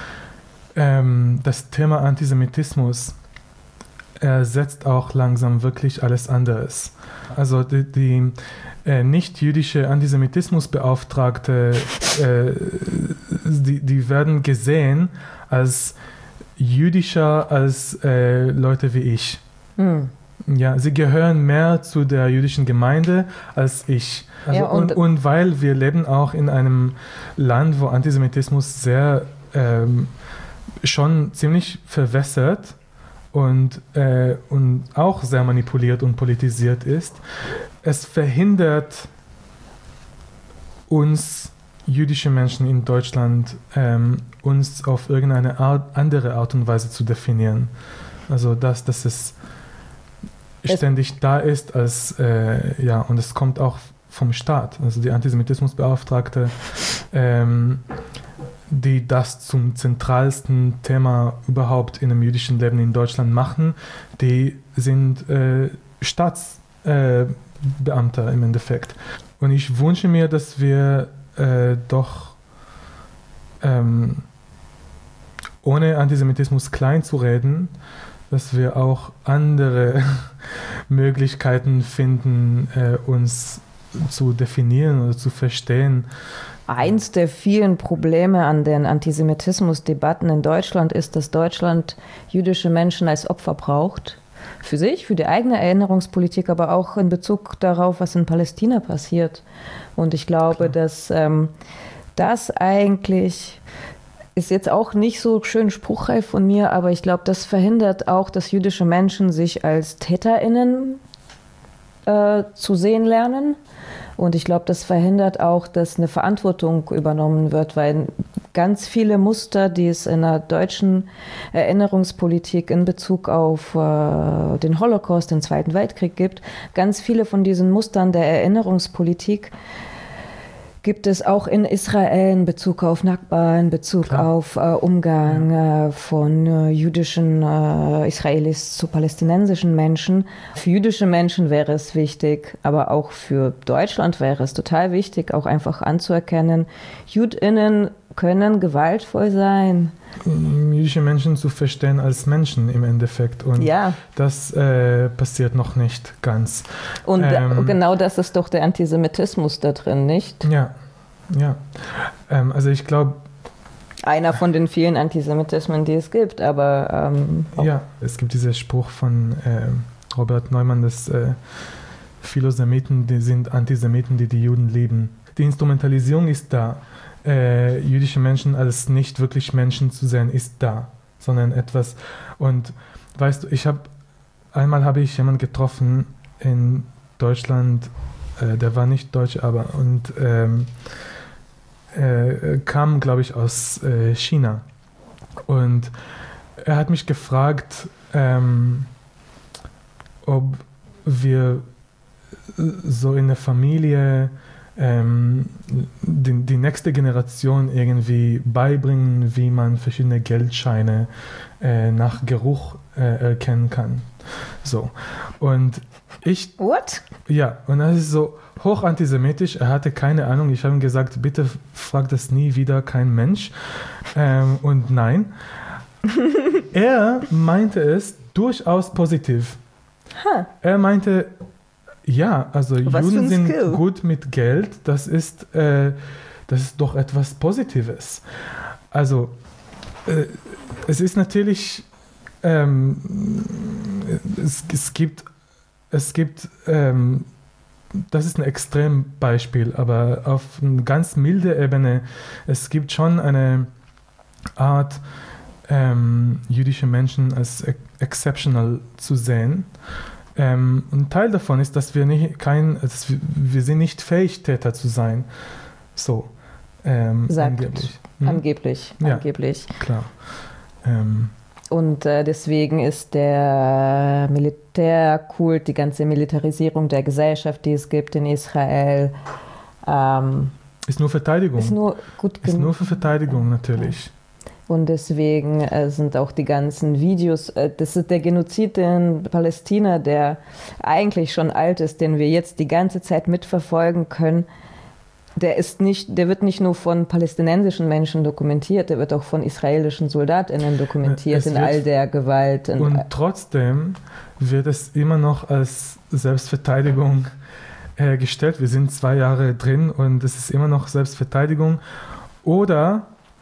ähm, das Thema Antisemitismus ersetzt auch langsam wirklich alles anderes. Also die, die äh, nicht-jüdische Antisemitismusbeauftragte, äh, die, die werden gesehen als jüdischer als äh, Leute wie ich. Hm. Ja, sie gehören mehr zu der jüdischen Gemeinde als ich. Also, ja, und, und, und weil wir leben auch in einem Land, wo Antisemitismus sehr ähm, schon ziemlich verwässert und, äh, und auch sehr manipuliert und politisiert ist. Es verhindert uns, jüdische Menschen in Deutschland, ähm, uns auf irgendeine Art, andere Art und Weise zu definieren. Also dass, dass es, es ständig da ist, als, äh, ja, und es kommt auch vom Staat. Also die Antisemitismusbeauftragte, ähm, die das zum zentralsten Thema überhaupt in dem jüdischen Leben in Deutschland machen, die sind äh, Staatsbeamter äh, im Endeffekt. Und ich wünsche mir, dass wir äh, doch ähm, ohne Antisemitismus klein zu reden, dass wir auch andere Möglichkeiten finden, äh, uns zu definieren oder zu verstehen. Eins der vielen Probleme an den Antisemitismusdebatten in Deutschland ist, dass Deutschland jüdische Menschen als Opfer braucht. Für sich, für die eigene Erinnerungspolitik, aber auch in Bezug darauf, was in Palästina passiert. Und ich glaube, Klar. dass ähm, das eigentlich ist jetzt auch nicht so schön spruchreif von mir, aber ich glaube, das verhindert auch, dass jüdische Menschen sich als TäterInnen äh, zu sehen lernen. Und ich glaube, das verhindert auch, dass eine Verantwortung übernommen wird, weil ganz viele Muster, die es in der deutschen Erinnerungspolitik in Bezug auf äh, den Holocaust, den Zweiten Weltkrieg gibt, ganz viele von diesen Mustern der Erinnerungspolitik gibt es auch in Israel in Bezug auf Nakba, in Bezug Klar. auf äh, Umgang äh, von äh, jüdischen äh, Israelis zu palästinensischen Menschen. Für jüdische Menschen wäre es wichtig, aber auch für Deutschland wäre es total wichtig, auch einfach anzuerkennen, JüdInnen können gewaltvoll sein. Jüdische Menschen zu verstehen als Menschen im Endeffekt. Und ja. das äh, passiert noch nicht ganz. Und ähm, genau das ist doch der Antisemitismus da drin, nicht? Ja, ja. Ähm, also ich glaube... Einer von den vielen Antisemitismen, die es gibt, aber... Ähm, ja, es gibt diesen Spruch von äh, Robert Neumann, dass äh, Philosemiten, die sind Antisemiten, die die Juden lieben. Die Instrumentalisierung ist da. Äh, jüdische Menschen als nicht wirklich Menschen zu sehen, ist da, sondern etwas. Und weißt du, ich habe einmal habe ich jemanden getroffen in Deutschland, äh, der war nicht deutsch, aber und ähm, äh, kam, glaube ich, aus äh, China. Und er hat mich gefragt, ähm, ob wir so in der Familie Ähm, die, die nächste Generation irgendwie beibringen, wie man verschiedene Geldscheine äh, nach Geruch äh, erkennen kann. So. Und ich... What? Ja, und das ist so hoch antisemitisch. Er hatte keine Ahnung. Ich habe ihm gesagt, bitte frag das nie wieder, kein Mensch. Ähm, und nein. Er meinte es durchaus positiv. Huh. Er meinte... Ja, also Was Juden sind Skill. gut mit Geld, das ist, äh, das ist doch etwas Positives. Also äh, es ist natürlich, ähm, es, es gibt, es gibt ähm, das ist ein Extrembeispiel, aber auf eine ganz milde Ebene, es gibt schon eine Art, ähm, jüdische Menschen als exceptional zu sehen. Ähm, ein Teil davon ist, dass wir nicht kein, dass wir, wir sind nicht fähig, Täter zu sein. So. Ähm, Sagt. Angeblich. Hm? Angeblich. Ja, Angeblich. Klar. Ähm, Und äh, deswegen ist der Militärkult, die ganze Militarisierung der Gesellschaft, die es gibt in Israel, ähm, ist nur Verteidigung. Ist nur gut Ist nur für Verteidigung natürlich. Und deswegen äh, sind auch die ganzen Videos, äh, das ist der Genozid in Palästina, der eigentlich schon alt ist, den wir jetzt die ganze Zeit mitverfolgen können. Der ist nicht, der wird nicht nur von palästinensischen Menschen dokumentiert, der wird auch von israelischen SoldatInnen dokumentiert in all der Gewalt. Und trotzdem wird es immer noch als Selbstverteidigung äh, gestellt. Wir sind zwei Jahre drin und es ist immer noch Selbstverteidigung. Oder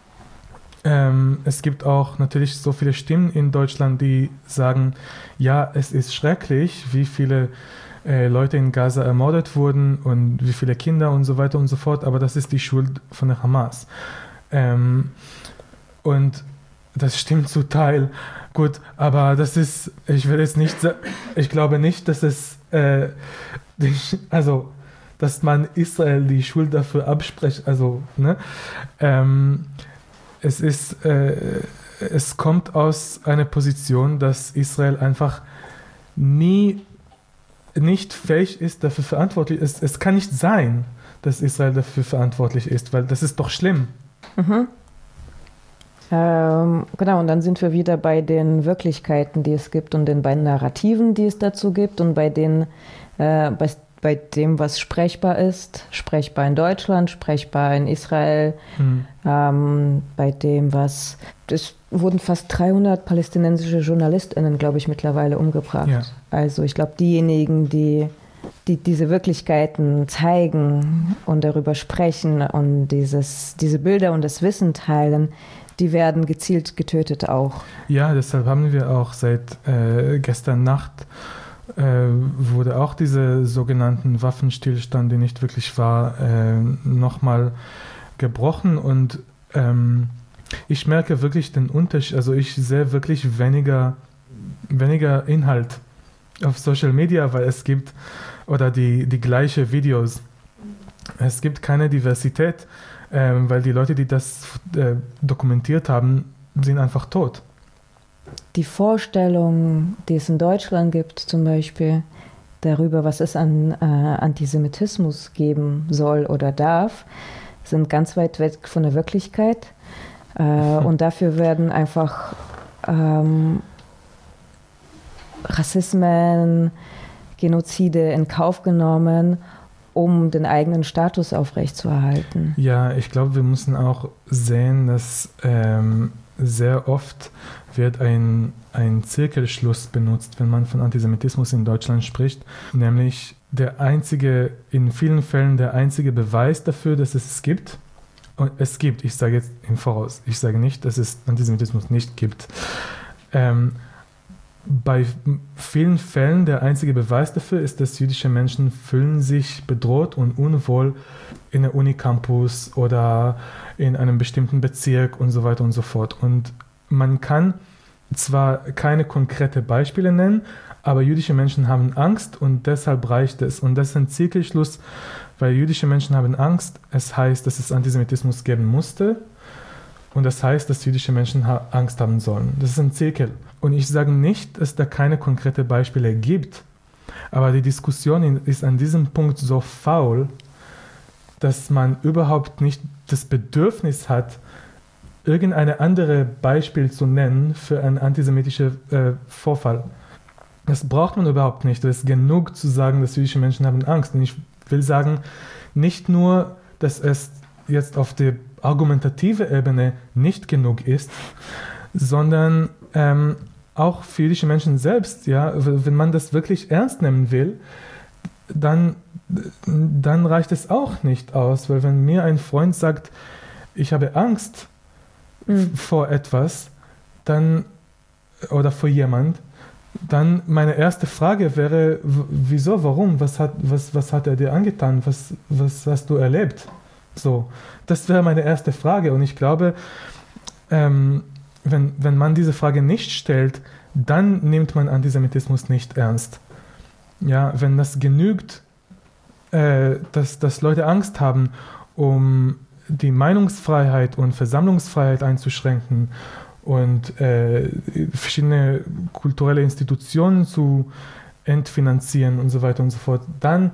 Ähm, es gibt auch natürlich so viele Stimmen in Deutschland, die sagen, ja, es ist schrecklich, wie viele äh, Leute in Gaza ermordet wurden und wie viele Kinder und so weiter und so fort, aber das ist die Schuld von der Hamas. Ähm, und das stimmt zu Teil. Gut, aber das ist, ich will jetzt nicht, ich glaube nicht, dass es, äh, also, dass man Israel die Schuld dafür abspricht, also, ne, ähm, es ist, äh, es kommt aus einer Position, dass Israel einfach nie, nicht fähig ist, dafür verantwortlich ist. Es kann nicht sein, dass Israel dafür verantwortlich ist, weil das ist doch schlimm. Mhm. Ähm, genau, und dann sind wir wieder bei den Wirklichkeiten, die es gibt und den beiden Narrativen, die es dazu gibt und bei, den, äh, bei, bei dem, was sprechbar ist, sprechbar in Deutschland, sprechbar in Israel, hm. ähm, bei dem, was, es wurden fast dreihundert palästinensische JournalistInnen, glaube ich, mittlerweile umgebracht. Ja. Also ich glaube, diejenigen, die, die diese Wirklichkeiten zeigen und darüber sprechen und dieses, diese Bilder und das Wissen teilen, die werden gezielt getötet auch. Ja, deshalb haben wir auch seit äh, gestern Nacht äh, wurde auch diese sogenannten Waffenstillstand, die nicht wirklich war, äh, nochmal gebrochen und ähm, ich merke wirklich den Unterschied, also ich sehe wirklich weniger, weniger Inhalt auf Social Media, weil es gibt, oder die, die gleichen Videos, es gibt keine Diversität, Ähm, weil die Leute, die das äh, dokumentiert haben, sind einfach tot. Die Vorstellung, die es in Deutschland gibt, zum Beispiel darüber, was es an äh, Antisemitismus geben soll oder darf, sind ganz weit weg von der Wirklichkeit. Äh, mhm. Und dafür werden einfach ähm, Rassismen, Genozide in Kauf genommen, um den eigenen Status aufrechtzuerhalten. Ja, ich glaube, wir müssen auch sehen, dass ähm, sehr oft wird ein, ein Zirkelschluss benutzt, wenn man von Antisemitismus in Deutschland spricht, nämlich der einzige, in vielen Fällen der einzige Beweis dafür, dass es es gibt. Und es gibt, ich sage jetzt im Voraus, ich sage nicht, dass es Antisemitismus nicht gibt. Ähm, Bei vielen Fällen der einzige Beweis dafür ist, dass jüdische Menschen fühlen sich bedroht und unwohl in einem Unicampus oder in einem bestimmten Bezirk und so weiter und so fort. Und man kann zwar keine konkreten Beispiele nennen, aber jüdische Menschen haben Angst und deshalb reicht es. Und das ist ein Zirkelschluss, weil jüdische Menschen haben Angst. Es heißt, dass es Antisemitismus geben musste. Und das heißt, dass jüdische Menschen ha- Angst haben sollen. Das ist ein Zirkel. Und ich sage nicht, dass da keine konkreten Beispiele gibt, aber die Diskussion ist an diesem Punkt so faul, dass man überhaupt nicht das Bedürfnis hat, irgendein anderes Beispiel zu nennen für einen antisemitischen äh, Vorfall. Das braucht man überhaupt nicht. Es ist genug zu sagen, dass jüdische Menschen haben Angst. Und ich will sagen, nicht nur, dass es jetzt auf der argumentative Ebene nicht genug ist, sondern ähm, auch für jüdische Menschen selbst, ja, wenn man das wirklich ernst nehmen will, dann, dann reicht es auch nicht aus, weil wenn mir ein Freund sagt, ich habe Angst mhm. vor etwas, dann oder vor jemand, dann meine erste Frage wäre, wieso, warum, was hat, was, was hat er dir angetan, was, was hast du erlebt? So, das wäre meine erste Frage und ich glaube, ähm, wenn, wenn man diese Frage nicht stellt, dann nimmt man Antisemitismus nicht ernst. Ja, wenn das genügt, äh, dass, dass Leute Angst haben, um die Meinungsfreiheit und Versammlungsfreiheit einzuschränken und äh, verschiedene kulturelle Institutionen zu entfinanzieren und so weiter und so fort, dann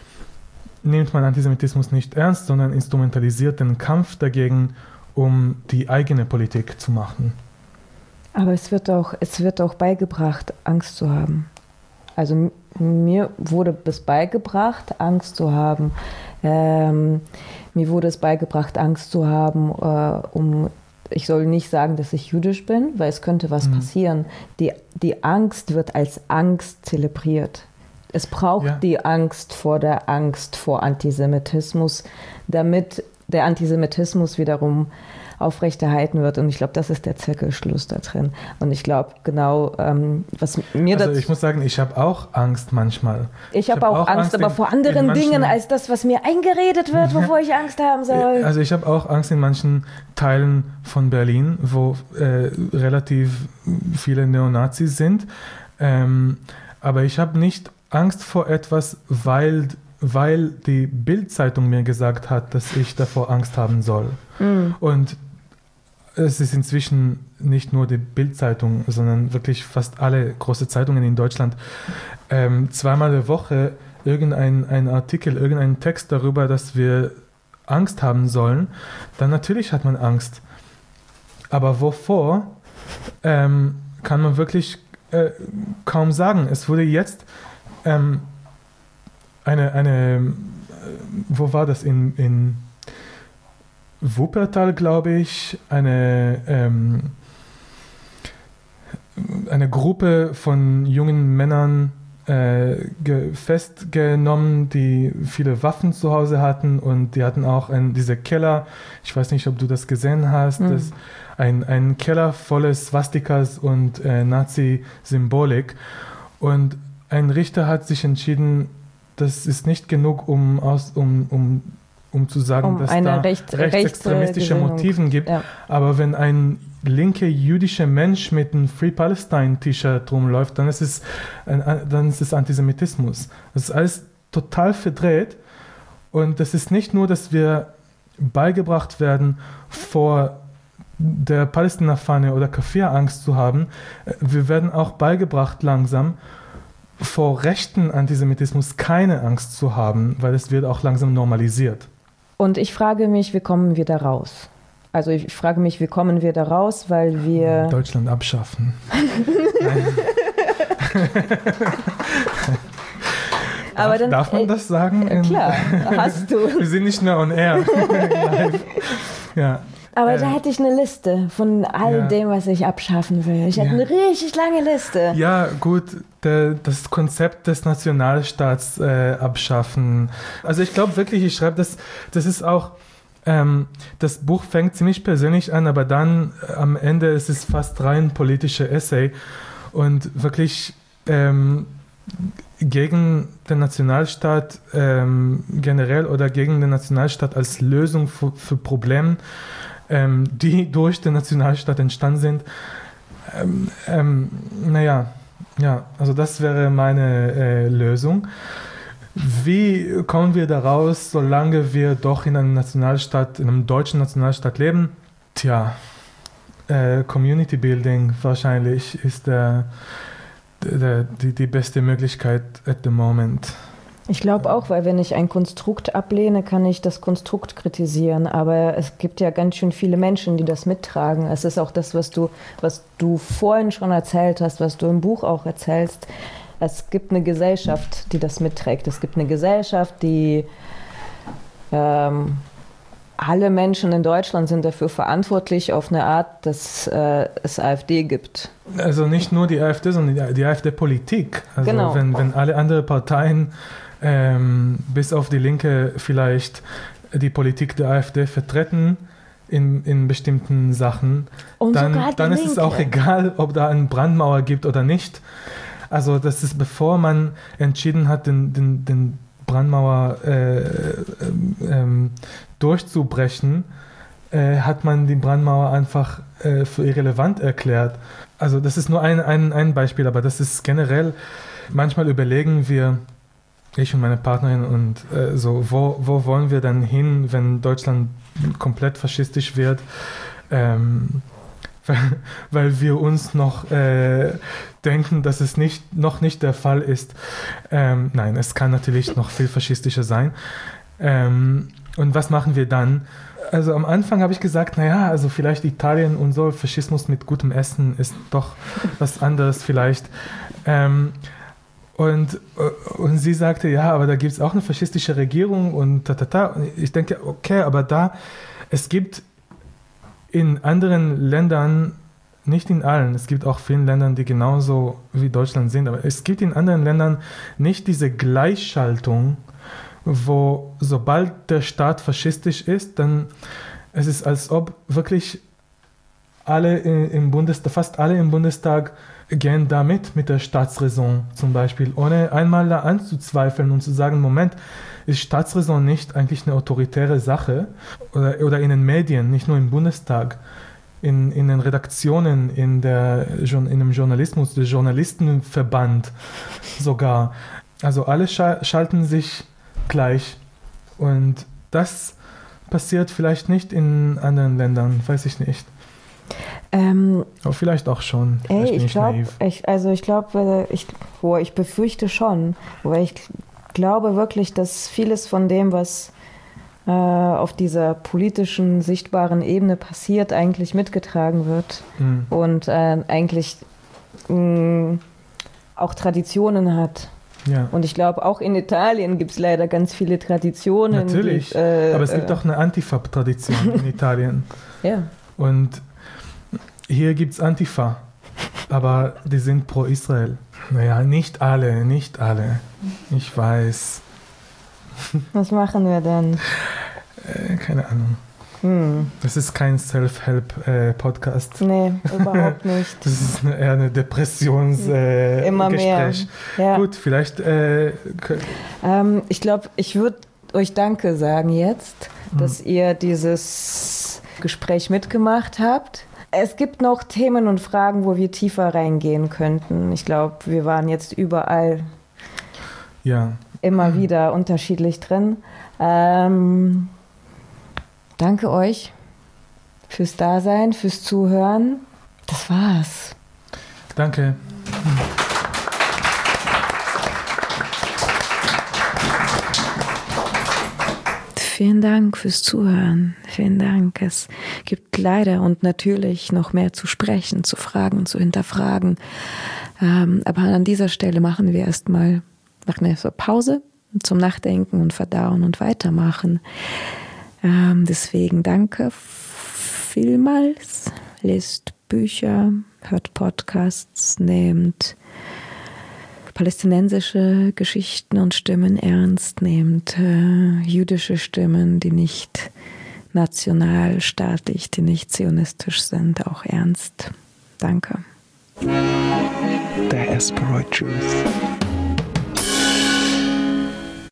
nimmt man Antisemitismus nicht ernst, sondern instrumentalisiert den Kampf dagegen, um die eigene Politik zu machen. Aber es wird auch, es wird auch beigebracht, Angst zu haben. Also mir wurde es beigebracht, Angst zu haben. Ähm, mir wurde es beigebracht, Angst zu haben, äh, um, ich soll nicht sagen, dass ich jüdisch bin, weil es könnte was mhm. passieren. Die, die Angst wird als Angst zelebriert. Es braucht ja. die Angst vor der Angst vor Antisemitismus, damit der Antisemitismus wiederum aufrechterhalten wird. Und ich glaube, das ist der Zirkelschluss da drin. Und ich glaube, genau, ähm, was mir Also dazu... ich muss sagen, ich habe auch Angst manchmal. Ich habe auch, auch Angst, Angst aber in, vor anderen manchen, Dingen als das, was mir eingeredet wird, wovor ich Angst haben soll. Also ich habe auch Angst in manchen Teilen von Berlin, wo äh, relativ viele Neonazis sind. Ähm, aber ich habe nicht Angst vor etwas, weil, weil die Bild-Zeitung mir gesagt hat, dass ich davor Angst haben soll. Mhm. Und es ist inzwischen nicht nur die Bild-Zeitung, sondern wirklich fast alle große Zeitungen in Deutschland. Ähm, zweimal die Woche irgendein ein Artikel, irgendein Text darüber, dass wir Angst haben sollen. Dann natürlich hat man Angst. Aber wovor, ähm, kann man wirklich äh, kaum sagen. Es wurde jetzt ähm, eine, eine, wo war das, in, in Wuppertal, glaube ich, eine, ähm, eine Gruppe von jungen Männern äh, ge- festgenommen, die viele Waffen zu Hause hatten, und die hatten auch einen, diese Keller, ich weiß nicht, ob du das gesehen hast, mhm. das, ein, ein Keller voller Swastikas und äh, Nazi-Symbolik, und ein Richter hat sich entschieden, das ist nicht genug, um, aus, um, um, um zu sagen, um dass da recht, rechtsextremistische Motiven gibt. Ja. Aber wenn ein linker jüdischer Mensch mit einem Free Palestine-T-Shirt rumläuft, dann ist es, ein, dann ist es Antisemitismus. Das ist alles total verdreht. Und das ist nicht nur, dass wir beigebracht werden, vor der Palästina-Fahne oder Kafir Angst zu haben. Wir werden auch beigebracht langsam, vor rechten Antisemitismus keine Angst zu haben, weil es wird auch langsam normalisiert. Und ich frage mich, wie kommen wir da raus? Also ich frage mich, wie kommen wir da raus, weil wir... Deutschland abschaffen. Aber darf, dann, darf man äh, das sagen? Äh, klar, hast du. Wir sind nicht mehr on air. Ja. Aber äh, da hätte ich eine Liste von all ja. dem, was ich abschaffen will. Ich hätte ja. eine richtig lange Liste. Ja, gut, der, das Konzept des Nationalstaats äh, abschaffen. Also ich glaube wirklich, ich schreibe das, das ist auch, ähm, das Buch fängt ziemlich persönlich an, aber dann äh, am Ende ist es fast rein politischer Essay und wirklich ähm, gegen den Nationalstaat ähm, generell oder gegen den Nationalstaat als Lösung für, für Probleme, ähm, die durch den Nationalstaat entstanden sind. Ähm, ähm, naja, ja, also das wäre meine äh, Lösung. Wie kommen wir da raus, solange wir doch in einem Nationalstaat, in einem deutschen Nationalstaat leben? Tja, äh, Community Building wahrscheinlich ist der, der, die, die beste Möglichkeit at the moment. Ich glaube auch, weil wenn ich ein Konstrukt ablehne, kann ich das Konstrukt kritisieren. Aber es gibt ja ganz schön viele Menschen, die das mittragen. Es ist auch das, was du, was du vorhin schon erzählt hast, was du im Buch auch erzählst. Es gibt eine Gesellschaft, die das mitträgt. Es gibt eine Gesellschaft, die ähm, alle Menschen in Deutschland sind dafür verantwortlich, auf eine Art, dass äh, es AfD gibt. Also nicht nur die AfD, sondern die, die AfD-Politik. Also genau. wenn, wenn alle anderen Parteien ähm, bis auf die Linke vielleicht die Politik der AfD vertreten in, in bestimmten Sachen, Und dann, dann ist Linke. es auch egal, ob da eine Brandmauer gibt oder nicht. Also das ist, bevor man entschieden hat, den, den, den Brandmauer äh, ähm, durchzubrechen, äh, hat man die Brandmauer einfach äh, für irrelevant erklärt. Also das ist nur ein, ein, ein Beispiel, aber das ist generell, manchmal überlegen wir, ich und meine Partnerin, und äh, so, wo, wo wollen wir dann hin, wenn Deutschland komplett faschistisch wird? Ähm, weil, weil wir uns noch äh, denken, dass es nicht, noch nicht der Fall ist. Ähm, nein, es kann natürlich noch viel faschistischer sein. Ähm, und was machen wir dann? Also am Anfang habe ich gesagt, naja, also vielleicht Italien und so, Faschismus mit gutem Essen ist doch was anderes vielleicht. Ähm, und, und sie sagte, ja, aber da gibt es auch eine faschistische Regierung und ta, ta, ta. Und ich denke, okay, aber da, es gibt in anderen Ländern, nicht in allen, es gibt auch vielen Ländern, die genauso wie Deutschland sind, aber es gibt in anderen Ländern nicht diese Gleichschaltung, wo sobald der Staat faschistisch ist, dann es ist, als ob wirklich alle im Bundestag, fast alle im Bundestag gehen damit, mit der Staatsräson zum Beispiel, ohne einmal da anzuzweifeln und zu sagen, Moment, ist Staatsräson nicht eigentlich eine autoritäre Sache? Oder, oder in den Medien, nicht nur im Bundestag, in, in den Redaktionen, in, der, in dem Journalismus, der Journalistenverband sogar. Also alle scha- schalten sich gleich. Und das passiert vielleicht nicht in anderen Ländern, weiß ich nicht. Ähm, Aber vielleicht auch schon. Ey, ich ich glaube, ich, also ich glaube, ich, oh, ich befürchte schon, weil ich glaube wirklich, dass vieles von dem, was äh, auf dieser politischen, sichtbaren Ebene passiert, eigentlich mitgetragen wird mhm. und äh, eigentlich mh, auch Traditionen hat. Ja. Und ich glaube, auch in Italien gibt es leider ganz viele Traditionen. Natürlich, die, äh, aber es gibt äh, auch eine Antifa-Tradition in Italien. Ja. Und hier gibt es Antifa, aber die sind pro Israel. Naja, nicht alle, nicht alle. Ich weiß. Was machen wir denn? Äh, keine Ahnung. Hm. Das ist kein Self-Help-Podcast. Äh, nee, überhaupt nicht. Das ist eine, eher eine Depressions- äh, Immer Gespräch. mehr. Ja. Gut, vielleicht... Äh, ähm, ich glaube, ich würde euch Danke sagen jetzt, hm. dass ihr dieses Gespräch mitgemacht habt. Es gibt noch Themen und Fragen, wo wir tiefer reingehen könnten. Ich glaube, wir waren jetzt überall ja. immer wieder unterschiedlich drin. Ähm, danke euch fürs Dasein, fürs Zuhören. Das war's. Danke. Vielen Dank fürs Zuhören. Vielen Dank. Es gibt leider und natürlich noch mehr zu sprechen, zu fragen, zu hinterfragen. Ähm, aber an dieser Stelle machen wir erstmal machen wir erstmal Pause zum Nachdenken und Verdauen und Weitermachen. Ähm, deswegen danke vielmals. Lest Bücher, hört Podcasts, nehmt palästinensische Geschichten und Stimmen ernst, nehmt äh, jüdische Stimmen, die nicht nationalstaatlich, die nicht zionistisch sind, auch ernst. Danke. Diaspora Truth.